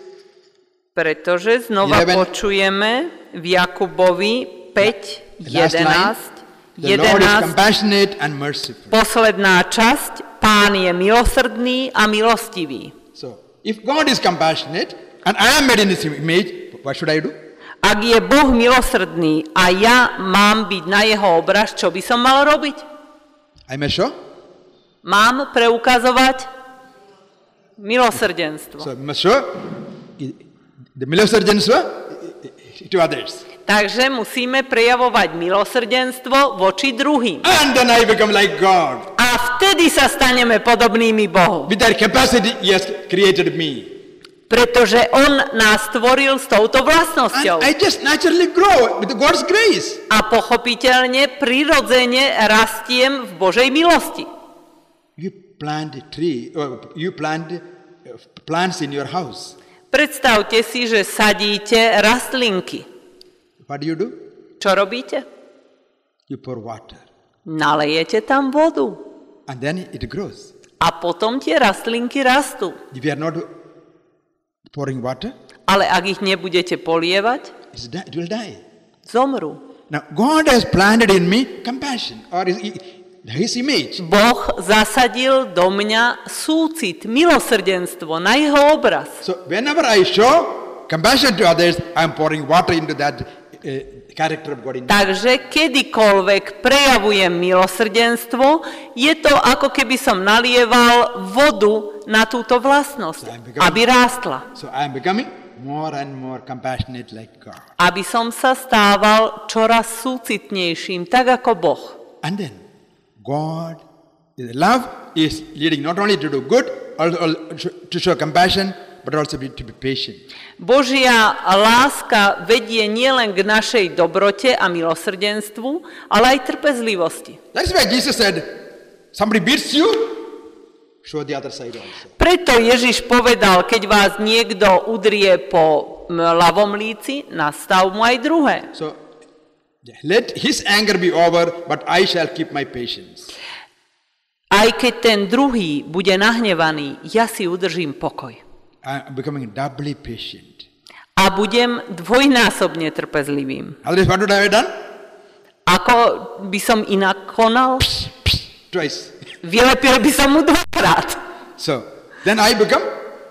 Pretože znova eleven, počujeme v Jakubovi päť, last line, jedenásť, the Lord is jedenásť, compassionate and merciful. posledná časť, Pán je milosrdný a milostivý. So, if God is compassionate and I am made in his image, what should I do? Ak je Boh milosrdný a ja mám byť na jeho obraz, čo by som mal robiť? I may show. Mám preukazovať milosrdenstvo. So, we must show the milosrdenstvo to others. Takže musíme prejavovať milosrdenstvo voči druhým. And then I become like God. A vtedy sa staneme podobnými Bohu. With that capacity, he has created me. Pretože on nás stvoril s touto vlastnosťou. And I just naturally grow with God's grace. A pochopiteľne, prirodzene rastiem v Božej milosti. You plant a tree, or you plant uh, plants in your house. Predstavte si, že sadíte rastlinky. What do you do? Čo robíte? You pour water. Nalejete tam vodu. And then it grows. A potom tie rastlinky rastú. If you are not pouring water, Ale ak ich nebudete polievať, it's di- it will die. zomrú. Now, God has planted in me compassion, or his, his image. Boh zasadil do mňa súcit, milosrdenstvo na jeho obraz. So, whenever I show compassion to others, I am pouring water into that uh, character of God in me. Takže kedykoľvek prejavujem milosrdenstvo, je to ako keby som nalieval vodu na túto vlastnosť, aby rástla. So, I am becoming more and more compassionate like God. Aby som sa stával čoraz súcitnejším, tak ako Boh. And then, God, love is leading not only to do good, also to show compassion, but also be, to be patient. Božia láska vedie nielen k našej dobrote a milosrdenstvu, ale aj trpezlivosti. That's why Jesus said, somebody beats you, show the other side also. Preto Ježiš povedal, keď vás niekto udrie po ľavom líci, nastav mu aj druhé. So, let his anger be over, but I shall keep my patience. Aj keď ten druhý bude nahnevaný, ja si udržím pokoj. I am becoming doubly patient. A budem dvojnásobne trpezlivým. Otherwise, what would I have done? Ako by som inak konal? Twice. Vylepil by som mu dvakrát. So, then I become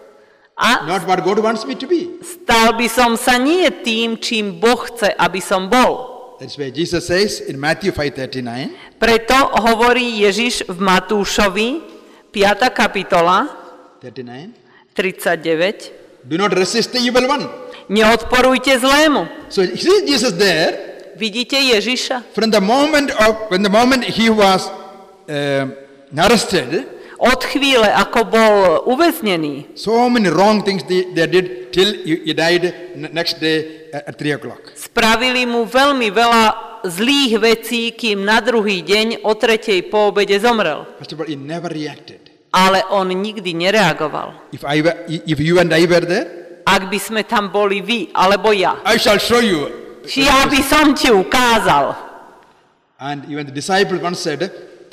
A not what God wants me to be. stal by som sa nie tým, čím Boh chce, aby som bol. That's why Jesus says in Matthew five thirty-nine, Preto hovorí Ježiš v Matúšovi, piata kapitola, thirty-nine, tridsaťdeväť. do not resist the evil one. Neodporujte zlému. So, see Jesus there, Vidíte Ježiša? from the moment of, when the moment he was uh, arrested, Od chvíle, ako bol uväznený, so many wrong things they, they did till he, he died n- next day at three o'clock. spravili mu veľmi veľa zlých vecí, kým na druhý deň o tretej po obede zomrel. First of all, he never reacted. Ale on nikdy nereagoval. If I were, if you and I were there, Ak by sme tam boli vy, alebo ja, I shall show you. ja by som ti ukázal. And even the disciple once said,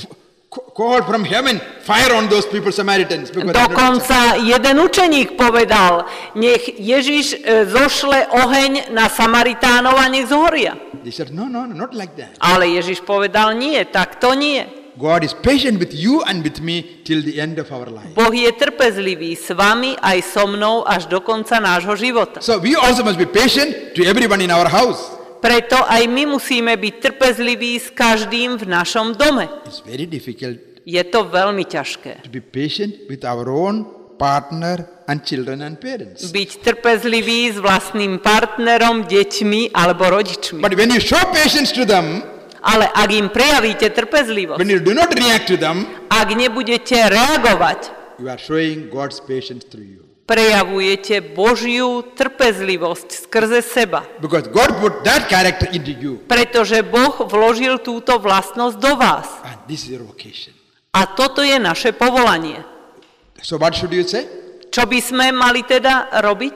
call from heaven, fire on those people, Samaritans. because they are not- Dokonca jeden učeník povedal, nech Ježiš e, zošle oheň na Samaritánov a nech zhoria. They said, no, no, no, not like that. Ale Ježiš povedal, nie, tak to nie. God is patient with you and with me till the end of our life. Boh je trpezlivý s vami aj so mnou až do konca nášho života. So we also must be patient to everyone in our house. Preto aj my musíme byť trpezliví s každým v našom dome. It's very difficult Je to veľmi ťažké. to be patient with our own partner and children and parents. Byť trpezlivý s vlastným partnerom, deťmi alebo rodičmi. But when you show patience to them, Ale ak im prejavíte trpezlivosť, when you do not react to them, ak nebudete reagovať, you are showing God's patience through you. prejavujete Božiu trpezlivosť skrze seba. Because God put that character into you. Pretože Boh vložil túto vlastnosť do vás. And this is your vocation. A toto je naše povolanie. So what should you say? Čo by sme mali teda robiť?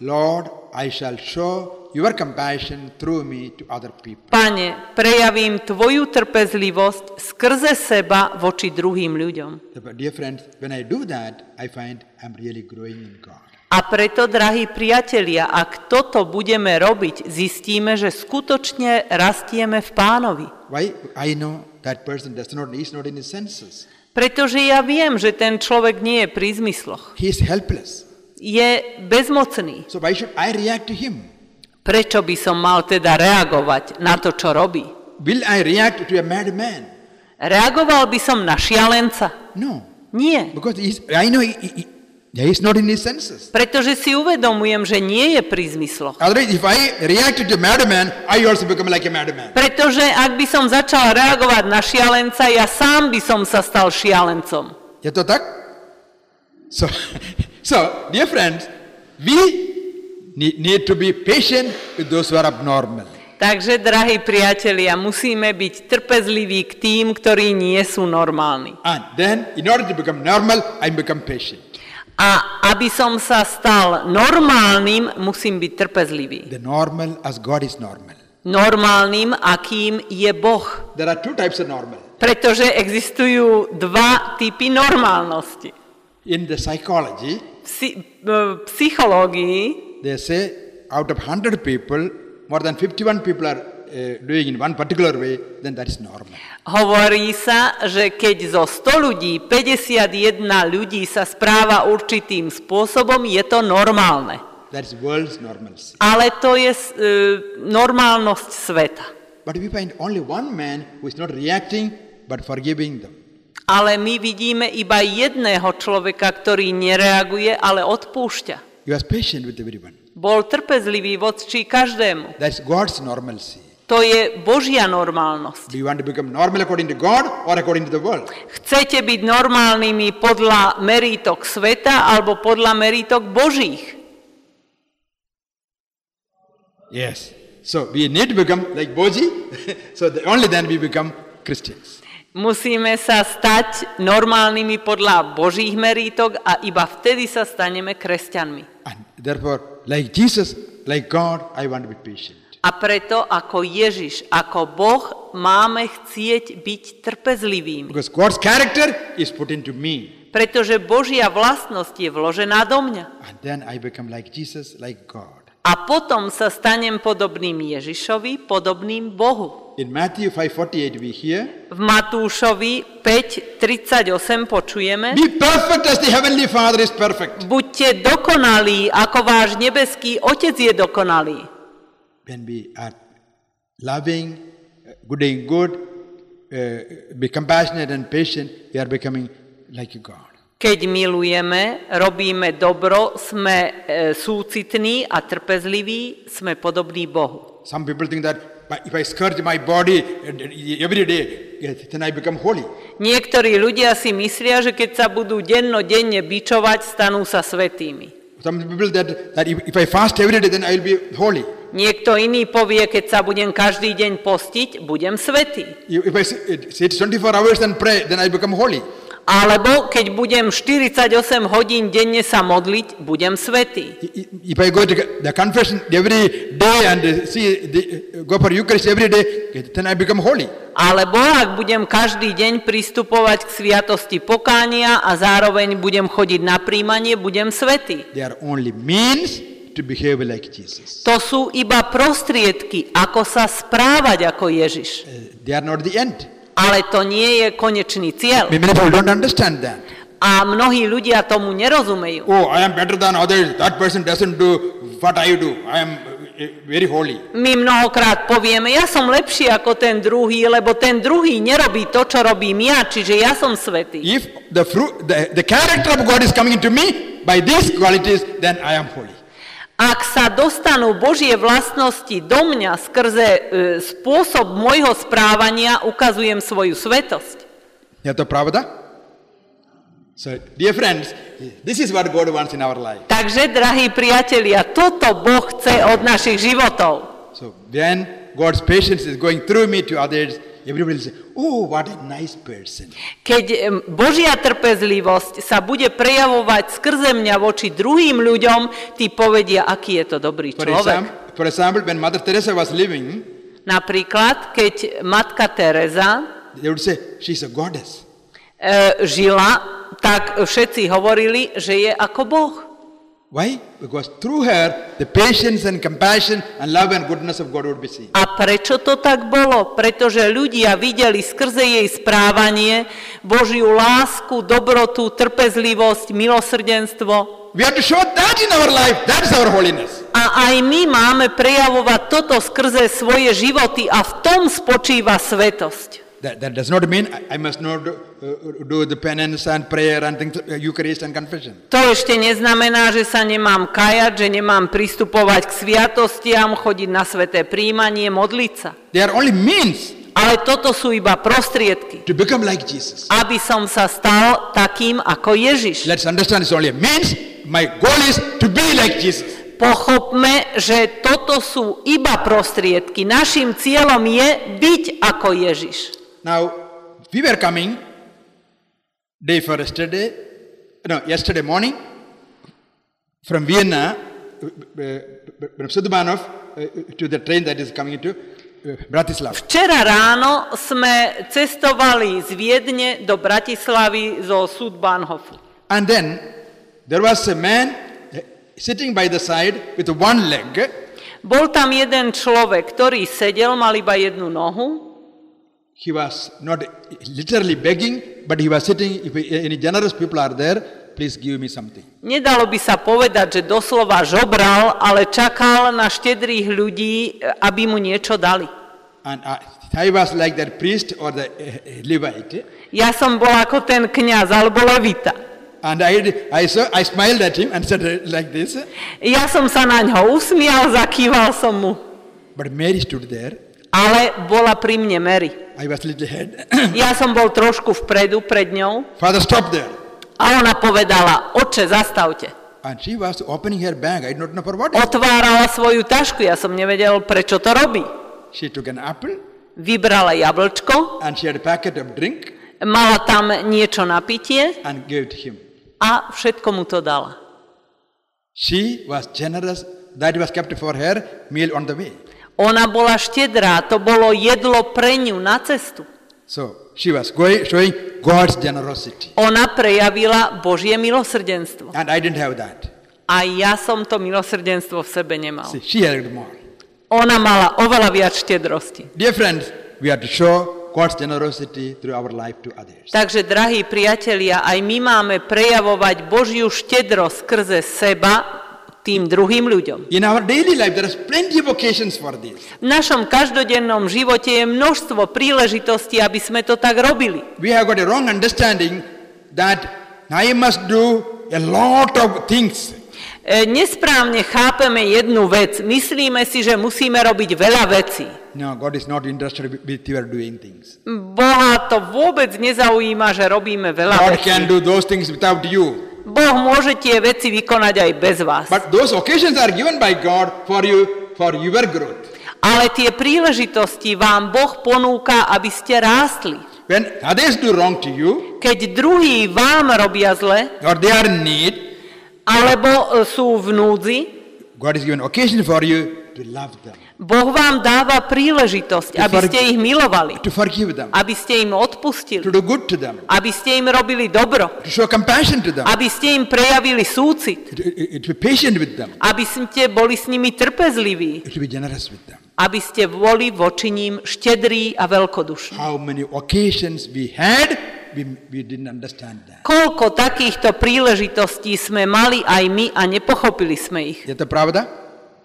Lord, I shall show your compassion through me to other people. Pane, prejavím Tvoju trpezlivosť skrze seba voči druhým ľuďom. But dear friends, when I do that, I find I'm really growing in God. A preto, drahí priatelia, ak toto budeme robiť, zistíme, že skutočne rastieme v Pánovi. Why? I know that person does not, he's not in his senses. Pretože ja viem, že ten človek nie je pri zmysloch. He is helpless. Je bezmocný. So why should I react to him? Prečo by som mal teda reagovať na to, čo robí? Will I react to a madman? Reagoval by som na šialenca? No. Nie. Because he's, I know he, he, he is not in his senses. Pretože si uvedomujem, že nie je pri zmysloch. Otherwise, if I react to a madman, I also become like a madman. Pretože ak by som začal reagovať na šialenca, ja sám by som sa stal šialencom. Je to tak? So, so dear friends, we need, need to be patient with those who are abnormal. Takže, drahí priatelia, musíme byť trpezliví k tým, ktorí nie sú normálni. And then, in order to become normal, I become patient. A aby som sa stal normálnym, musím byť trpezlivý. The normal as God is normal. Normálnym, akým je Boh. There are two types of normal. Pretože existujú dva typy normálnosti. In the psychology, Psy- v psychológii they say out of one hundred people, more than fifty-one people are uh, doing in one particular way, then that is normal. hovorí sa, že keď zo sto ľudí päťdesiatjeden ľudí sa správa určitým spôsobom, je to normálne. That is world's normalcy. Ale to je uh, normálnosť sveta. But we find only one man who is not reacting but forgiving them. Ale my vidíme iba jedného človeka, ktorý nereaguje, ale odpúšťa. He was patient with everyone. Bol trpezlivý voči každému. That's God's normalcy. To je Božia normálnosť. Do you want to become normal according to God or according to the world? Chcete byť normálnymi podľa merítok sveta alebo podľa merítok Božích? Yes. So we need to become like Boji. So the, only then we become Christians. Musíme sa stať normálnymi podľa Božích merítok a iba vtedy sa staneme kresťanmi. And therefore, like Jesus, like God, I want to be patient. A preto ako Ježiš, ako Boh, máme chcieť byť trpezlivými. Because God's character is put into me. Pretože Božia vlastnosť je vložená do mňa. And then I become like Jesus, like God. A potom sa stanem podobným Ježišovi, podobným Bohu. In Matthew five forty-eight we hear, V Matúšovi päť tridsaťosem počujeme: be perfect as the heavenly Father is perfect. Buďte dokonalí, ako váš nebeský Otec je dokonalý. When we are loving, uh, doing good, uh, be compassionate and patient, we are becoming like God. Keď milujeme, robíme dobro, sme e, súcitní a trpezliví, sme podobní Bohu. Some people think that if I scourge my body every day, then I become holy. Niektorí ľudia si myslia, že keď sa budú dennodenne bičovať, stanú sa svätými. Some people that, that if, if I fast every day, then I will be holy. Niekto iný povie, keď sa budem každý deň postiť, budem svätý. If I sit twenty-four hours and pray, then I become holy. Alebo keď budem štyridsaťosem hodín denne sa modliť, budem svätý. If I go to the confession every day and see the, go for Eucharist every day, then I become holy. Alebo ak budem každý deň pristupovať k sviatosti pokánia a zároveň budem chodiť na príjmanie, budem svätý. They are only means to behave like Jesus. To sú iba prostriedky, ako sa správať ako Ježiš. Uh, they are not the end. Ale to nie je konečný cieľ. Many people don't understand that. A mnohí ľudia tomu nerozumejú. Oh, I am better than others. That person doesn't do what I do. I am very holy. My mnohokrát povieme, ja som lepší ako ten druhý, lebo ten druhý nerobí to, čo robím ja, čiže ja som svätý. If the fruit, the, the character of God is coming into me by these qualities, then I am holy. Ak sa dostanú Božie vlastnosti do mňa skrze e, spôsob môjho správania, ukazujem svoju svätosť. Je to pravda? So, dear friends, this is what God wants in our life. Takže, drahí priatelia, toto Boh chce od našich životov. So, when God's patience is going through me to others, everybody will say, oh, what a nice person. Keď em, Božia trpezlivosť sa bude prejavovať skrze mňa voči druhým ľuďom, tí povedia, aký je to dobrý For človek. example, for example, when Mother Teresa was living, Napríklad, keď matka Teresa they would say, she's a goddess. e, žila, tak všetci hovorili, že je ako Boh. Why? Because through her, the patience and compassion and love and goodness of God would be seen. A prečo to tak bolo? Pretože ľudia videli skrze jej správanie Božiu lásku, dobrotu, trpezlivosť, milosrdenstvo. We have to show that in our life. That's our holiness. A aj my máme prejavovať toto skrze svoje životy a v tom spočíva svetosť. That, that does not mean I, I must not do, uh, do the penance and prayer and things, uh, Eucharist and confession. To ešte neznamená, že sa nemám kajať, že nemám pristupovať k sviatostiam, chodiť na sväté príjmanie, modliť sa. They are only means Ale toto sú iba prostriedky, to become like Jesus. aby som sa stal takým ako Ježiš. Let's understand it's only a means. My goal is to be like Jesus. Pochopme, že toto sú iba prostriedky. Naším cieľom je byť ako Ježiš. Now, we were coming day for yesterday, no, yesterday morning from Vienna, uh, from Sudubanov uh, to the train that is coming to uh, Bratislava. Včera ráno sme cestovali z Viedne do Bratislavy zo Sudbanhofu. And then there was a man sitting by the side with one leg. Bol tam jeden človek, ktorý sedel, mal iba jednu nohu. He was not literally begging, but he was sitting, if any generous people are there, please give me something. Nedalo by sa povedať, že doslova žobral, ale čakal na štedrých ľudí, aby mu niečo dali. And I, I was like that priest or the uh, Levite. Ja som bol ako ten kňaz alebo levita. And I, I, saw, I smiled at him and said like this. Ja som sa na ňo usmial, zakýval som mu. But Mary stood there. Ale bola pri mne Mary. I was little ahead. Ja som bol trošku vpredu pred ňou. Father, stop there. A ona povedala, otče, zastavte. And she was opening her bag. I don't know for what. Otvárala svoju tašku, ja som nevedel, prečo to robí. She took an apple. Vybrala jablčko. And she had a packet of drink. Mala tam niečo na pitie. And gave it to him. A všetko mu to dala. She was generous. That was kept for her meal on the way. Ona bola štedrá, to bolo jedlo pre ňu na cestu. So she was going, showing God's generosity. Ona prejavila Božie milosrdenstvo. And I didn't have that. A ja som to milosrdenstvo v sebe nemal. See, she had more. Ona mala oveľa viac štedrosti. Dear friends, we have to show God's generosity through our life to others. Takže, drahí priatelia, aj my máme prejavovať Božiu štedrosť skrze seba tým druhým ľuďom. In our daily life, there is plenty of occasions for this. V našom každodennom živote je množstvo príležitostí, aby sme to tak robili. We have got a wrong understanding that I must do a lot of things. E, nesprávne chápeme jednu vec. Myslíme si, že musíme robiť veľa vecí. No, God is not interested with your doing things. Boha to vôbec nezaujíma, že robíme veľa God vecí. can do those things without you. Boh môže tie veci vykonať aj bez vás. But those occasions are given by God for you, for your growth. Ale tie príležitosti vám Boh ponúka, aby ste rástli. When others do wrong to you, Keď druhí vám robia zle, or they are in need, alebo sú v núdzi, God is given occasion for you to love them, Boh vám dáva príležitosť, aby ste ich milovali, to forgive them, aby ste im odpustili, to do good to them, aby ste im robili dobro, to show compassion to them, aby ste im prejavili súcit, to, to be patient with them, aby ste boli s nimi trpezliví, to be generous with them. aby ste boli voči ním štedrí a veľkodušní. How many occasions we had, we, we didn't understand that. Koľko takýchto príležitostí sme mali aj my a nepochopili sme ich. Je to pravda?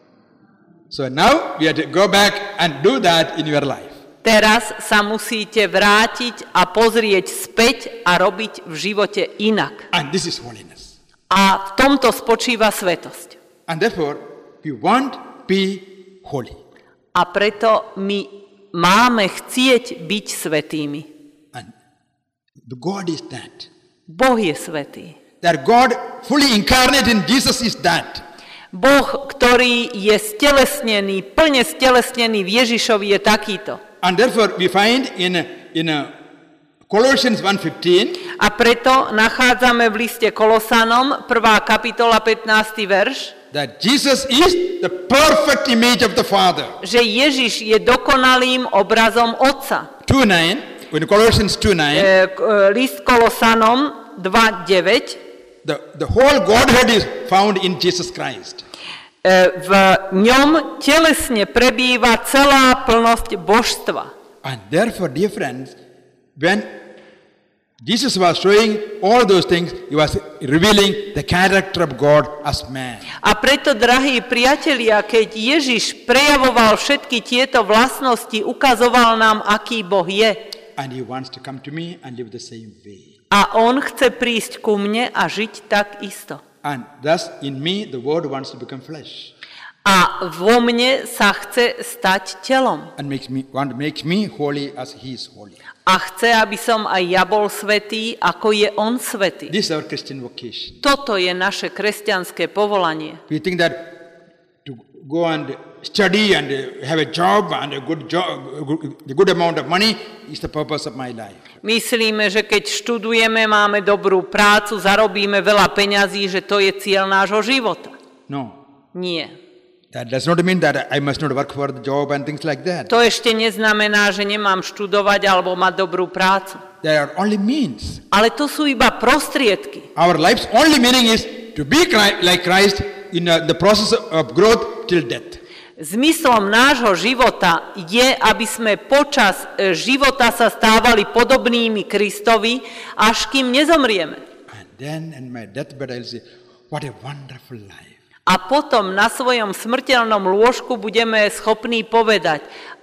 So now we have to go back and do that in your life. Teraz sa musíte vrátiť a pozrieť späť a robiť v živote inak. And this is holiness. A v tomto spočíva svetosť. And therefore, we want be holy. A preto my máme chcieť byť svätými. And the God is that. Boh je svätý. That God fully incarnate in Jesus is that. Boh, ktorý je stelesnený, plne stelesnený v Ježišovi, je takýto. And therefore we find in, in uh, Colossians one fifteen, A preto nachádzame v liste Kolosanom, prvá kapitola, pätnásty verš, that Jesus is the perfect image of the Father. že Ježiš je dokonalým obrazom Otca. two nine, in Colossians two nine, E, k- e, list Kolosanom dva deväť, the, the whole Godhead is found in Jesus Christ. e, v ňom telesne prebýva celá plnosť božstva. And therefore, dear friends, when Jesus was showing all those things, he was revealing the character of God as man. A preto, drahí priatelia, keď Ježiš prejavoval všetky tieto vlastnosti, ukazoval nám, aký Boh je. And he wants to come to me and live the same way. A on chce prísť ku mne a žiť tak isto. And thus, in me, the Word wants to become flesh. A vo mne sa chce stať telom. And makes me, want, makes me holy as he is holy. A chce, aby som aj ja bol svätý, ako je on svätý. This is our Christian vocation. Toto je naše kresťanské povolanie. We think that to go and study and have a job and a good job, a good amount of money is the purpose of my life. Myslíme, že keď študujeme, máme dobrú prácu, zarobíme veľa peňazí, že to je cieľ nášho života. No. Nie. That does not mean that I must not work for the job and things like that. To ešte neznamená, že nemám študovať alebo mať dobrú prácu. There are only means. Ale to sú iba prostriedky. Our life's only meaning is to be Christ, like Christ in uh, the process of growth till death. Zmyslom nášho života je, aby sme počas e, života sa stávali podobnými Kristovi, až kým nezomrieme. And then in my deathbed I'll say, what a wonderful life. A potom na svojom smrteľnom lôžku budeme schopní povedať,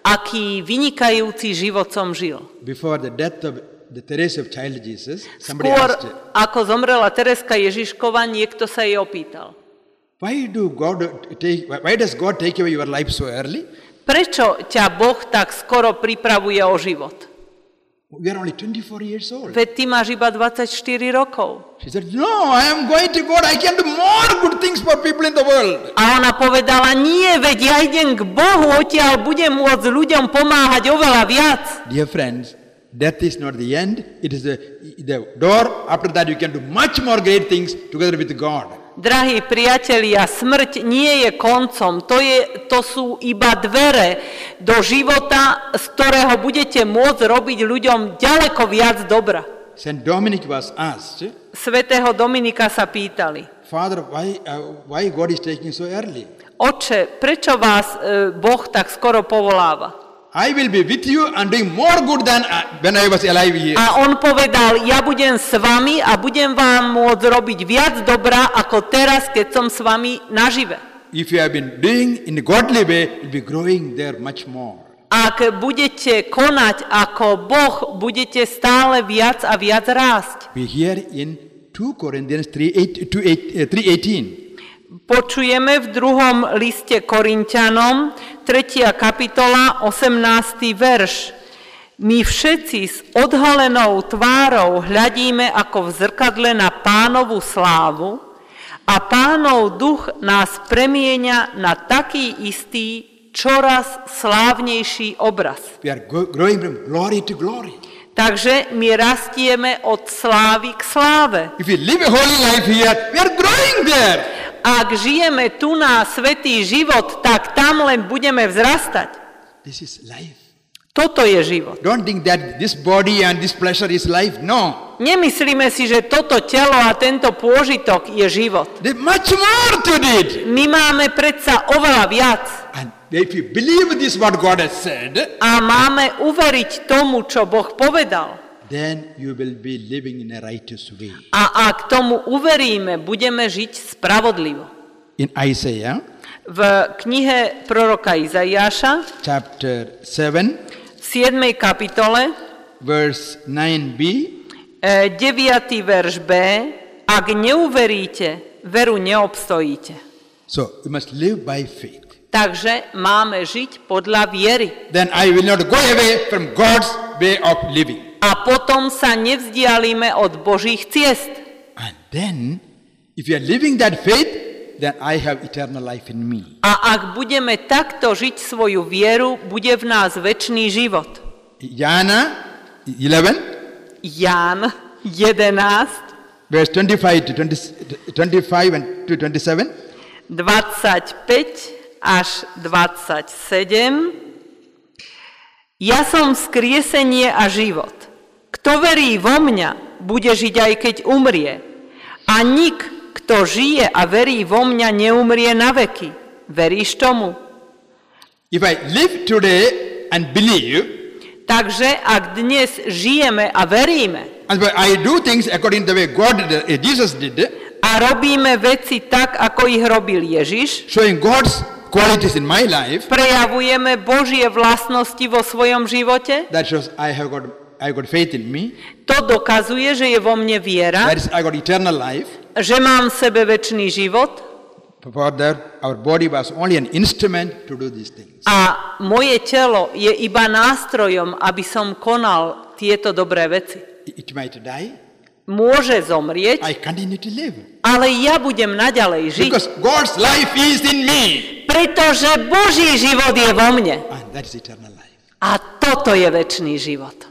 aký vynikajúci život som žil. Before the death of the Teresa of Child Jesus, somebody Skôr asked, ako zomrela Tereska Ježiškova, niekto sa jej opýtal. why do God take, why does God take away your life so early? Prečo ťa Boh tak skoro pripravuje o život? We are only twenty-four years old. Veď ty máš iba dvadsaťštyri rokov. She said, no, I am going to God. I can do more good things for people in the world. A ona povedala, nie, veď ja idem k Bohu, odtiaľ budem môcť ľuďom pomáhať oveľa viac. Dear friends, death is not the end. It is the, the door. After that you can do much more great things together with God. Drahí priatelia, smrť nie je koncom, to, je, to sú iba dvere do života, z ktorého budete môcť robiť ľuďom ďaleko viac dobra. Saint Dominic was asked, Svätého Dominika sa pýtali, Father, why, uh, why God is taking so early? Oče, prečo vás e, Boh tak skoro povoláva? I will be with you and doing more good than uh, when I was alive here. A on povedal, ja budem s vami a budem vám môcť robiť viac dobra ako teraz, keď som s vami nažive. If you have been doing in a godly way, you'll be growing there much more. Ak budete konať ako Boh, budete stále viac a viac rásť. We hear in two Corinthians three eighteen. Počujeme v druhom liste Korinťanom, tretia kapitola, osemnásty verš. My všetci s odhalenou tvárou hľadíme ako v zrkadle na Pánovu slávu a Pánov duch nás premieňa na taký istý, čoraz slávnejší obraz. We are go- growing from glory to glory. Takže my rastieme od slávy k sláve. If we live a holy life here, we are growing there. Ak žijeme tu na svätý život, tak tam len budeme vzrastať. This is life. Toto je život. Don't think that this body and this pleasure is life. No. Nemyslíme si, že toto telo a tento pôžitok je život. There's much more to it. My máme predsa oveľa viac. And if you believe this what God has said, A máme uveriť tomu, čo Boh povedal. then you will be living in a righteous way. A ak tomu uveríme, budeme žiť spravodlivo. In Isaiah V knihe proroka Izaiáša, chapter seven, v siedmej kapitole, verse nine b, e, deviaty verš B, ak neuveríte, veru neobstojíte. so you must live by faith. Takže máme žiť podľa viery. Then I will not go away from God's way of living. A potom sa nevzdialíme od Božích ciest. And then, if you are living that faith, then I have eternal life in me. A ak budeme takto žiť svoju vieru, bude v nás večný život. Jana eleven, Ján jedenásť, verse twenty-five to twenty, twenty-five and to twenty-seven. dvadsaťpäť až dvadsaťsedem. Ja som vzkriesenie a život. Kto verí vo mňa, bude žiť aj keď umrie. A nik, kto žije a verí vo mňa, neumrie na veky. Veríš tomu? If I live today and believe, Takže ak dnes žijeme a veríme and I do things according to the way God, did, uh, Jesus did, a robíme veci tak, ako ich robil Ježiš, showing God's qualities in my life, prejavujeme Božie vlastnosti vo svojom živote, that shows I have got, I have got faith in me, to dokazuje, že je vo mne viera, that is, I got eternal life. že mám v sebe večný život, For that, our body was only an instrument to do these things. a moje telo je iba nástrojom, aby som konal tieto dobré veci. It might die, Môže zomrieť, I continue to live. ale ja budem naďalej žiť, Because God's life is in me. pretože Boží život je vo mne. And that is eternal life. A toto je večný život.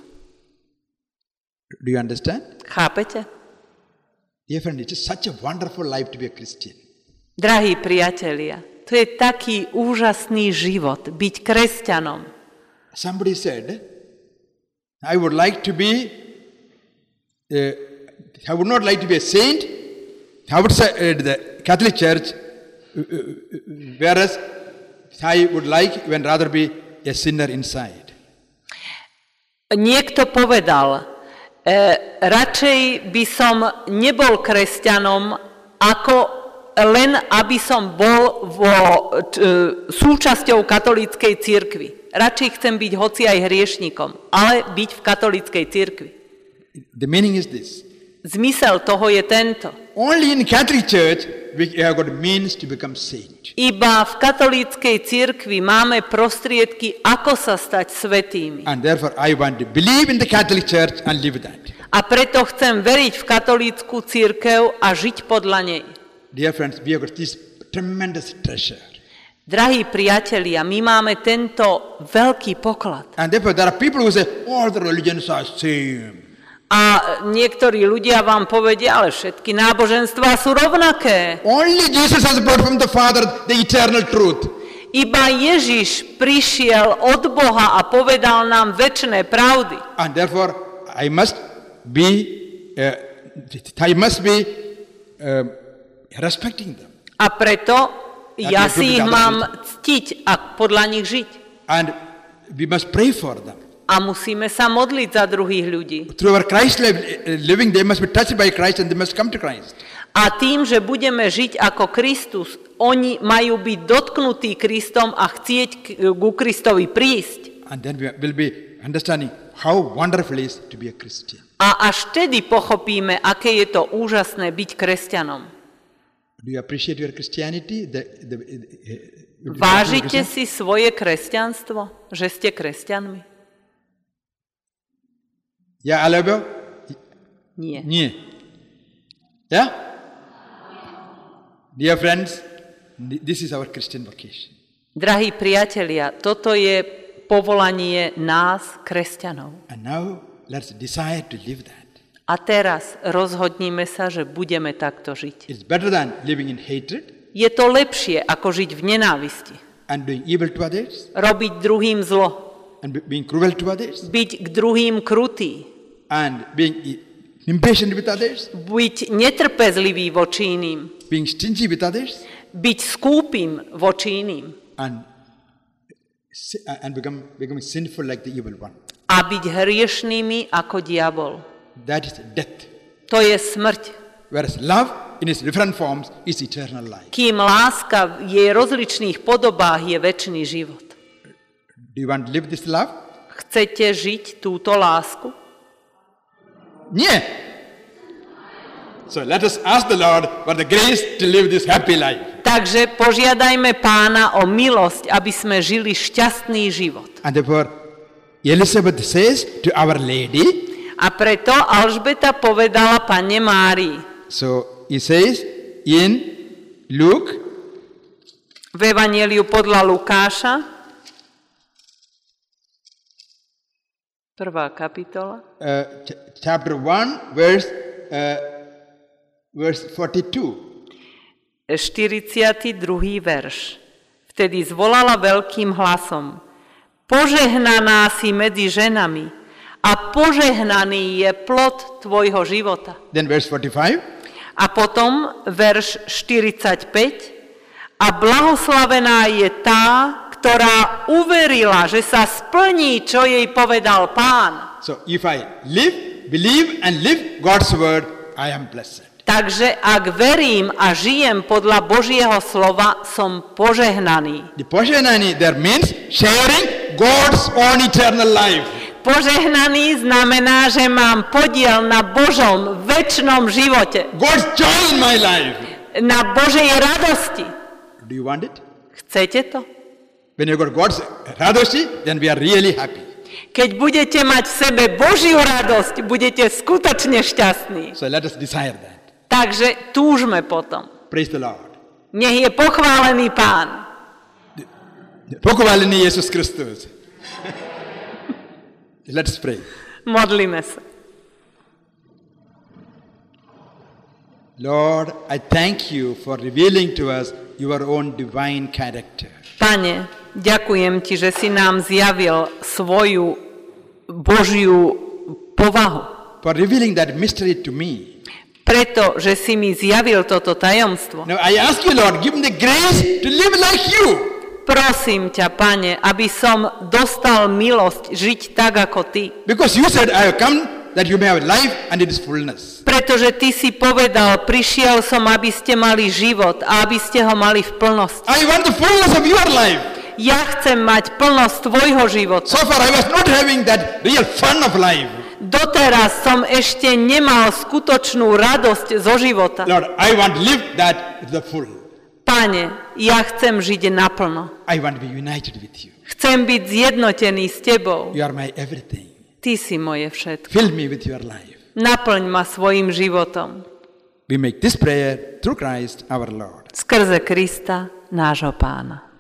Do you understand? Chápete? Dear friend, it is such a wonderful life to be a Christian. Drahí priatelia, to je taký úžasný život, byť kresťanom. Somebody said, I would like to be, uh, I would not like to be a saint, I would say uh, the Catholic Church, uh, uh, whereas I would like even rather be a sinner inside. Niekto povedal, e, radšej by som nebol kresťanom, ako len aby som bol vo, t, súčasťou katolíckej cirkvi. Radšej chcem byť hoci aj hriešnikom, ale byť v katolíckej cirkvi. The meaning is this. Zmysel toho je tento. Only in Catholic Church we have got means to become saint. Iba v katolíckej cirkvi máme prostriedky, ako sa stať svätými. And therefore I want to believe in the Catholic Church and live that. A preto chcem veriť v katolícku cirkev a žiť podľa nej. Dear friends, we have got this tremendous treasure. Drahí priatelia, my máme tento veľký poklad. And therefore there are people who say, all the religions are same. A niektorí ľudia vám povedia, ale všetky náboženstvá sú rovnaké. Only Jesus has brought from the Father the eternal truth. Iba Ježiš prišiel od Boha a povedal nám večné pravdy. And therefore I must be, uh, I must be uh, respecting them. A preto ja si ich mám ctiť a podľa nich žiť. And we must pray for them. A musíme sa modliť za druhých ľudí. Through our Christ living, they must be touched by Christ and they must come to Christ. A tým, že budeme žiť ako Kristus, oni majú byť dotknutí Kristom a chcieť ku Kristovi prísť. And then we will be understanding how wonderful it is to be a Christian. A až vtedy pochopíme, aké je to úžasné byť kresťanom. Do you appreciate your Christianity? The, the, uh, Vážite si svoje kresťanstvo, že ste kresťanmi? Ja, alebo? Nie. Nie. Yeah? Dear friends, this is our Christian vocation. Drahí priatelia, toto je povolanie nás, kresťanov. And now let's decide to live that. A teraz rozhodníme sa, že budeme takto žiť. It's better than living in hatred. Je to lepšie, ako žiť v nenávisti. And doing evil to others. Robiť druhým zlo. And being cruel to others. Byť k druhým krutý. And being impatient with others. Byť netrpezlivý voči iným. Being stingy with others. Byť skúpim voči iným. And, and become, becoming sinful like the evil one. A byť hriešnými ako diabol. That is death. To je smrť. Whereas love in its different forms is eternal life. Kým láska v jej rozličných podobách je večný život. Do you want to live this love? Chcete žiť túto lásku? Nie. So let us ask the Lord for the grace to live this happy life. Takže požiadajme Pána o milosť, aby sme žili šťastný život. And therefore Elizabeth says to Our Lady. A preto Alžbeta povedala Panne Márii. So he says in Luke V Evangeliu podľa Lukáša, prvá kapitola, uh, ch- chapter one, verse, uh, verse forty-two. štyridsiaty druhý verš. Vtedy zvolala veľkým hlasom: Požehnaná si medzi ženami a požehnaný je plod tvojho života. Then verse forty-five. A potom verš štyridsaťpäť. A blahoslavená je tá, ktorá uverila, že sa splní, čo jej povedal Pán. So if I live, believe and live God's word, I am blessed. Takže ak verím a žijem podľa Božieho slova, som požehnaný. The požehnaný there means sharing God's own eternal life. Požehnaný znamená, že mám podiel na Božom večnom živote. God's joy in my life. Na Božej radosti. Do you want it? Chcete to? When you got God's radosti, then we are really happy. Keď budete mať v sebe Božiu radosť, budete skutočne šťastní. So let us desire that. Takže túžme potom. Praise the Lord. Nech je pochválený Pán. Pochválený Jesus Kristus. Let's pray. Modlíme sa. Lord, I thank you for revealing to us your own divine character. Pane, ďakujem ti, že si nám zjavil svoju Božiu povahu. For revealing that mystery to me. Preto, že si mi zjavil toto tajomstvo. Now I ask you, Lord, give me the grace to live like you. Prosím ťa, Pane, aby som dostal milosť žiť tak, ako ty. Because you said, I have come that you may have life and it is fullness. Pretože ty si povedal, prišiel som, aby ste mali život a aby ste ho mali v plnosti. I want the fullness of your life. Ja chcem mať plnosť tvojho života. So far I was not having that real fun of life. Doteraz som ešte nemal skutočnú radosť zo života. Lord, I want to live that the full. Pane, ja chcem žiť naplno. I want to be united with you. Chcem byť zjednotený s tebou. You are my everything. Ty si moje všetko. Fill me with your life. Naplň ma svojim životom. We make this prayer through Christ our Lord. Skrze Krista, nášho Pána.